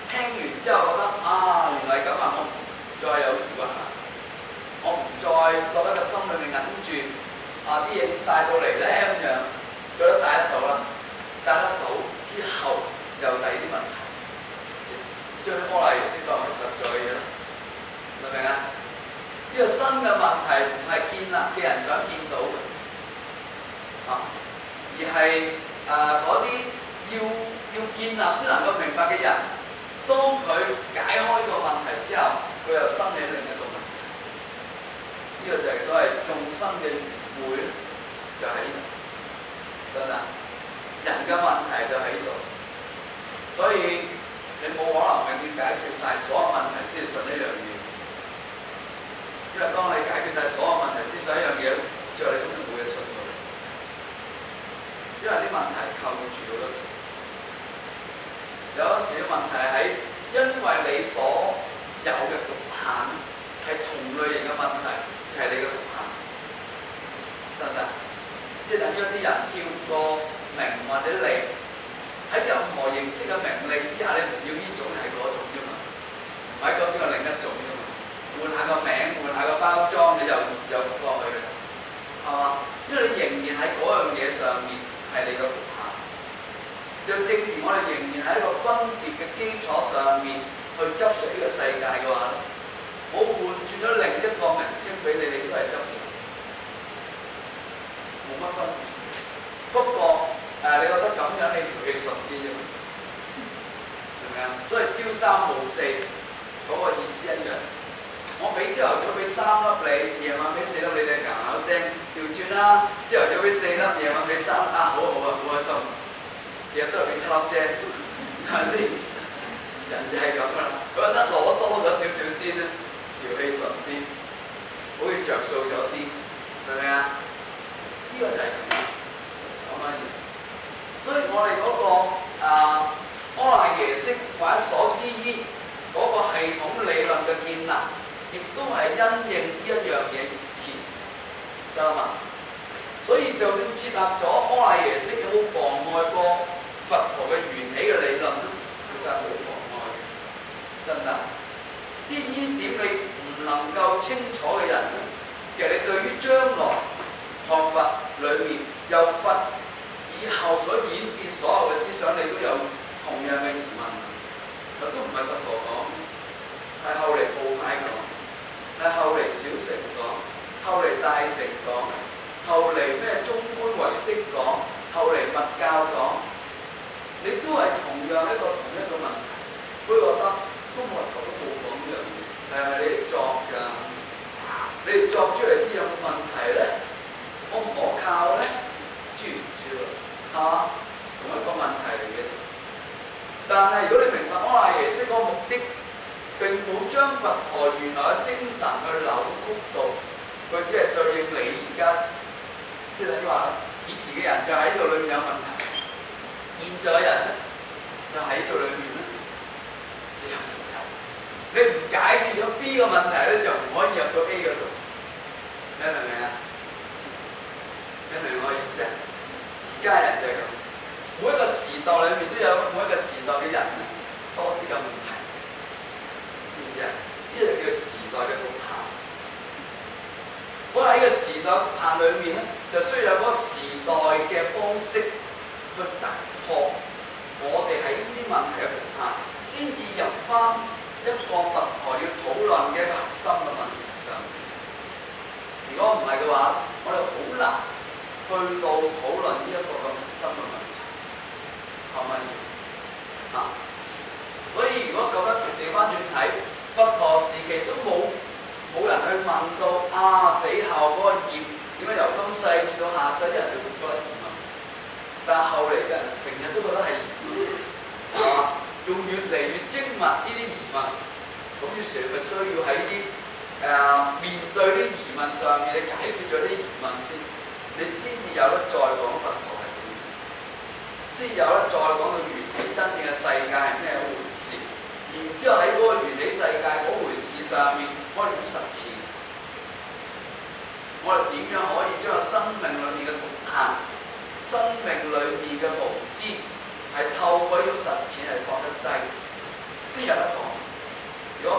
聽完之後覺得啊，原來係咁啊，我唔再有疑惑啦，我唔再覺得個心裏面揞住啊啲嘢點帶到嚟咧咁樣，覺得帶得到啦，帶得到之後又第二啲問題，將啲阿賴耶識當為實在嘅嘢啦，明唔明啊？呢個新嘅問題唔係建立嘅人想見到嘅，而係嗰啲要建立先能夠明白嘅人，當佢解開呢個問題之後，佢又生起另一個問題。呢個就係所謂眾生嘅愚昧，就喺呢度，得唔得？人嘅問題就喺呢度，所以你冇可能永遠解決晒所有問題先信一樣嘢，因為當你解決晒所有問題先信一樣嘢，最後你根本冇嘢信到，因為啲問題扣住好多時。有時嘅問題係因為你所有嘅局限係同類型嘅問題，就係你嘅局限，得唔得？即係等於一啲人跳過名或者利，喺任何形式嘅名利之下，你唔要呢種係嗰種啫嘛，唔係嗰種係另一種啫嘛，換下個名，換下個包裝，你就過去嘅，係嘛？因為你仍然喺嗰樣嘢上面係你嘅局限。就正如我哋仍然喺一個分別嘅基礎上面去執着呢個世界嘅話咧，我換轉咗另一個名稱俾你，你都係執着，冇乜分別。不過你覺得咁樣你條氣順啲啫嘛，明唔明啊？所以朝三暮四嗰個意思一樣。我俾朝頭早俾3粒你，夜晚俾4粒你，哋咬聲調轉啦。朝頭早俾4粒，夜晚俾3粒，好好啊，好開心。其實都係俾7粒啫，係咪先？人就係咁噶啦，佢覺得攞多咗少少先咧，條氣順啲，好似着數咗啲，明唔明啊？呢個就係咁啦，講緊嘢。所以我哋嗰個阿賴耶識或者所知依嗰個系統理論嘅建立，亦都係因應呢一樣嘢而設，得啦嘛？所以就算設立咗阿賴耶識，有冇妨礙過佛陀嘅緣起嘅理論咧？其實係冇妨礙嘅，得唔得？呢點你唔能夠清楚嘅人咧，其實你對於將來學佛裏面由佛以後所演變所有嘅思想，你都有同樣嘅疑問。都唔係佛陀講，係後嚟部派講，係後嚟小乘講，後嚟大乘講，後嚟咩中觀唯識講，後嚟密教講。你都係同一個問題，不過覺得都冇人都冇講呢樣嘢，係咪你哋作㗎？你哋作出嚟啲有冇問題咧？可唔可靠咧？諸如此類，係嘛？同一個問題嚟嘅。但係如果你明白阿賴耶識嗰個目的，並冇將佛陀原來嘅精神去扭曲到，佢只係對應你而家，即係等於話以前嘅人就喺度裏面有問題。現在嘅人咧，就喺度裏面咧，只有問題。你唔解決咗 B 個問題咧，就唔可以入到 A 嗰度。你明唔明啊？你明唔明我意思啊？而家人就係咁，每一個時代裏面都有每一個時代嘅人咧，多啲嘅問題，知唔知啊？呢個叫時代嘅局限。所以喺個時代局限裏面咧，就需要有嗰個時代嘅方式去突破我哋喺呢啲問題嘅局限，先至入翻一個佛陀要討論嘅一個核心嘅問題上。如果唔係嘅話，我哋好難去到討論呢一個咁核心嘅問題，係咪？所以如果咁樣調翻轉睇，佛陀時期都冇人去問到死後嗰個業點解由今世至到下世啲人都唔覺得疑問。但係後嚟嘅人成日都覺得係疑問，用越嚟越精密呢啲疑問，咁於是咪需要喺啲面對啲疑問上面，你解決咗啲疑問先，你先至有得再講佛陀係點，先有得再講到緣起真正嘅世界係咩一回事，然之後喺嗰個緣起世界嗰回事上面，我哋點實踐？我哋點樣可以將個生命裏面嘅局限？生命裏面嘅無知係透過呢種實踐係放得低，先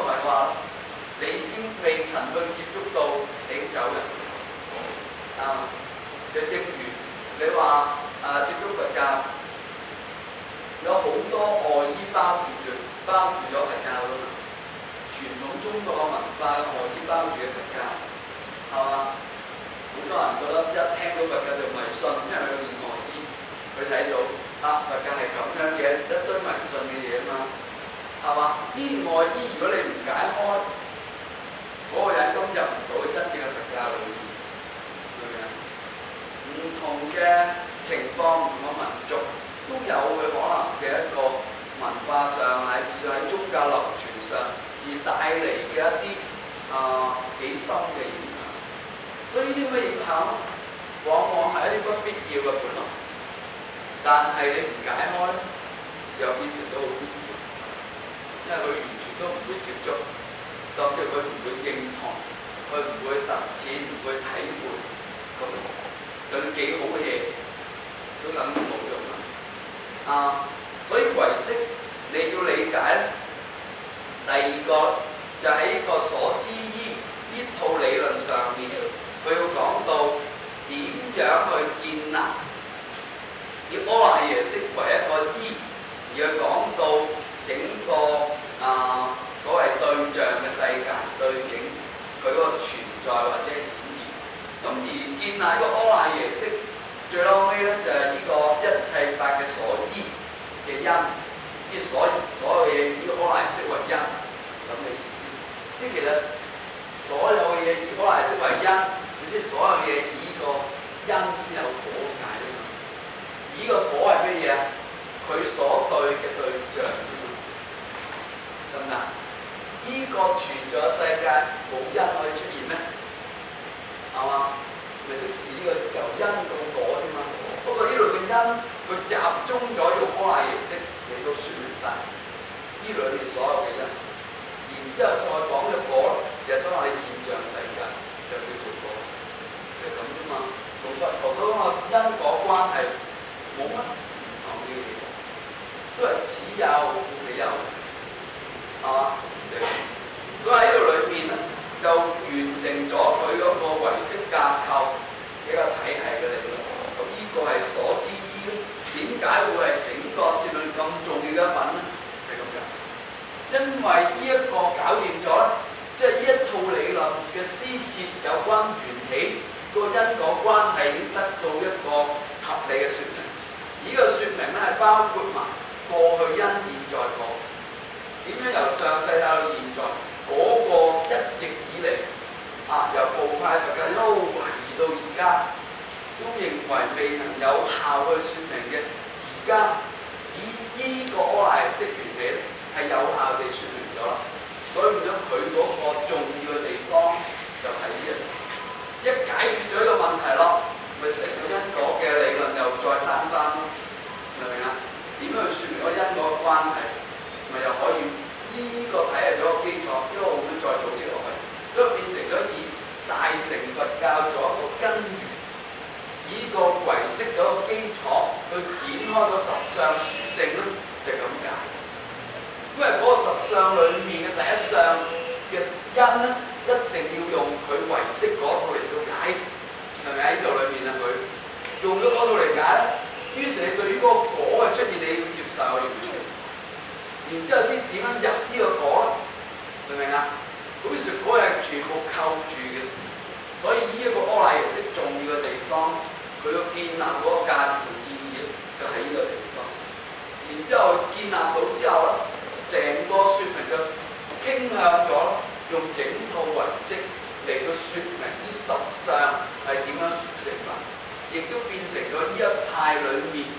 咪話你已經未曾去接觸到，你已經走人啊！就正如你話接觸佛教，有好多外衣包住咗佛教㗎嘛。傳統中國嘅文化嘅外衣包住嘅佛教，係嘛？好多人覺得一聽到佛教就迷信，因為佢件外衣，佢睇到佛教係咁樣嘅一堆迷信嘅嘢啊嘛，係嘛？呢件外衣如果你唔解開，嗰個人咁入唔到真正嘅佛教裏面，係咪啊？唔同嘅情況，唔同嘅民族都有佢可能嘅一個文化上係至到喺宗教流傳上而帶嚟嘅一啲幾深嘅影響。所以呢啲咁嘅影響，往往係一啲不必要嘅本來，但係你唔解開，又變成咗好必要，因為佢完全都唔會接觸，甚至佢唔會認同，佢唔會實踐，唔會體會，咁就算幾好嘅嘢都等於冇用啦。所以唯識你要理解咧，第二個就喺呢個所知依呢套理論上面。佢要講到點樣去建立以阿賴耶識為一個依，而去講到整個所謂對象嘅世界對境，佢嗰個存在或者演繹。咁而建立個阿賴耶識，最後尾咧就係呢個一切法嘅所依嘅因，啲所有嘢以阿賴耶識為因咁嘅意思。即係其實所有嘅嘢以阿賴耶識為因。即係所有嘢以個因先有果解啊嘛，以個果係咩嘢啊？佢所對嘅對象啊嘛，得唔得？呢個存在世界冇因可以出現咩？係嘛？咪即是呢個由因到果啫嘛。不過呢度嘅因，佢集中咗用阿賴耶識嚟到説明晒呢裏面所有嘅因，然之後再講嘅果就係所謂現象世界，就叫做果。就咁啫嘛，同佛陀所講嘅因果關係冇乜唔同嘅嘢，都係只有理由，係嘛？所以喺呢度裏面咧，就完成咗佢嗰個唯識架構嘅一個體系嘅理論。咁呢個係所知依咧，點解會係整個攝論咁重要嘅一品咧？係咁嘅，因為呢一個搞掂咗咧，即係呢一套理論嘅施設有關緣起。個因果關係已經得到一個合理嘅説明，而呢個説明咧係包括埋過去因、現在果，點樣由上世到現在嗰個一直以嚟由部派佛教一路懷疑到而家，都認為未能有效去説明嘅，而家以呢個阿賴耶識緣起咧係有效地説明咗啦，所以變咗佢嗰個重要嘅地方就係呢一解決咗呢個問題咯，咪成個因果嘅理論又再散翻咯，明唔明啊？點樣去説明個因果嘅關係，咪又可以依個睇入咗個基礎，一路會再組織落去，所以變成咗以大乘佛教做一個根源，以個唯識做一個基礎去展開個十相殊勝咧，就係咁解。因為嗰個十相裡面嘅第一相嘅因咧，一定要用佢唯識嗰套嚟到解，係咪喺呢度裏面啊？佢用咗嗰套嚟解咧，於是你對於嗰個果嘅出現，你要接受，要唔要？然之後先點樣入呢個果咧？明唔明啊？咁於是果係全部扣住嘅，所以呢一個阿賴耶識重要嘅地方，佢要建立嗰個價值同意義就喺呢個地方。然之後建立到之後咧，成個説明就傾向咗用整套唯識嚟到説明呢十相係點樣殊勝法，亦都變成咗呢一派裡面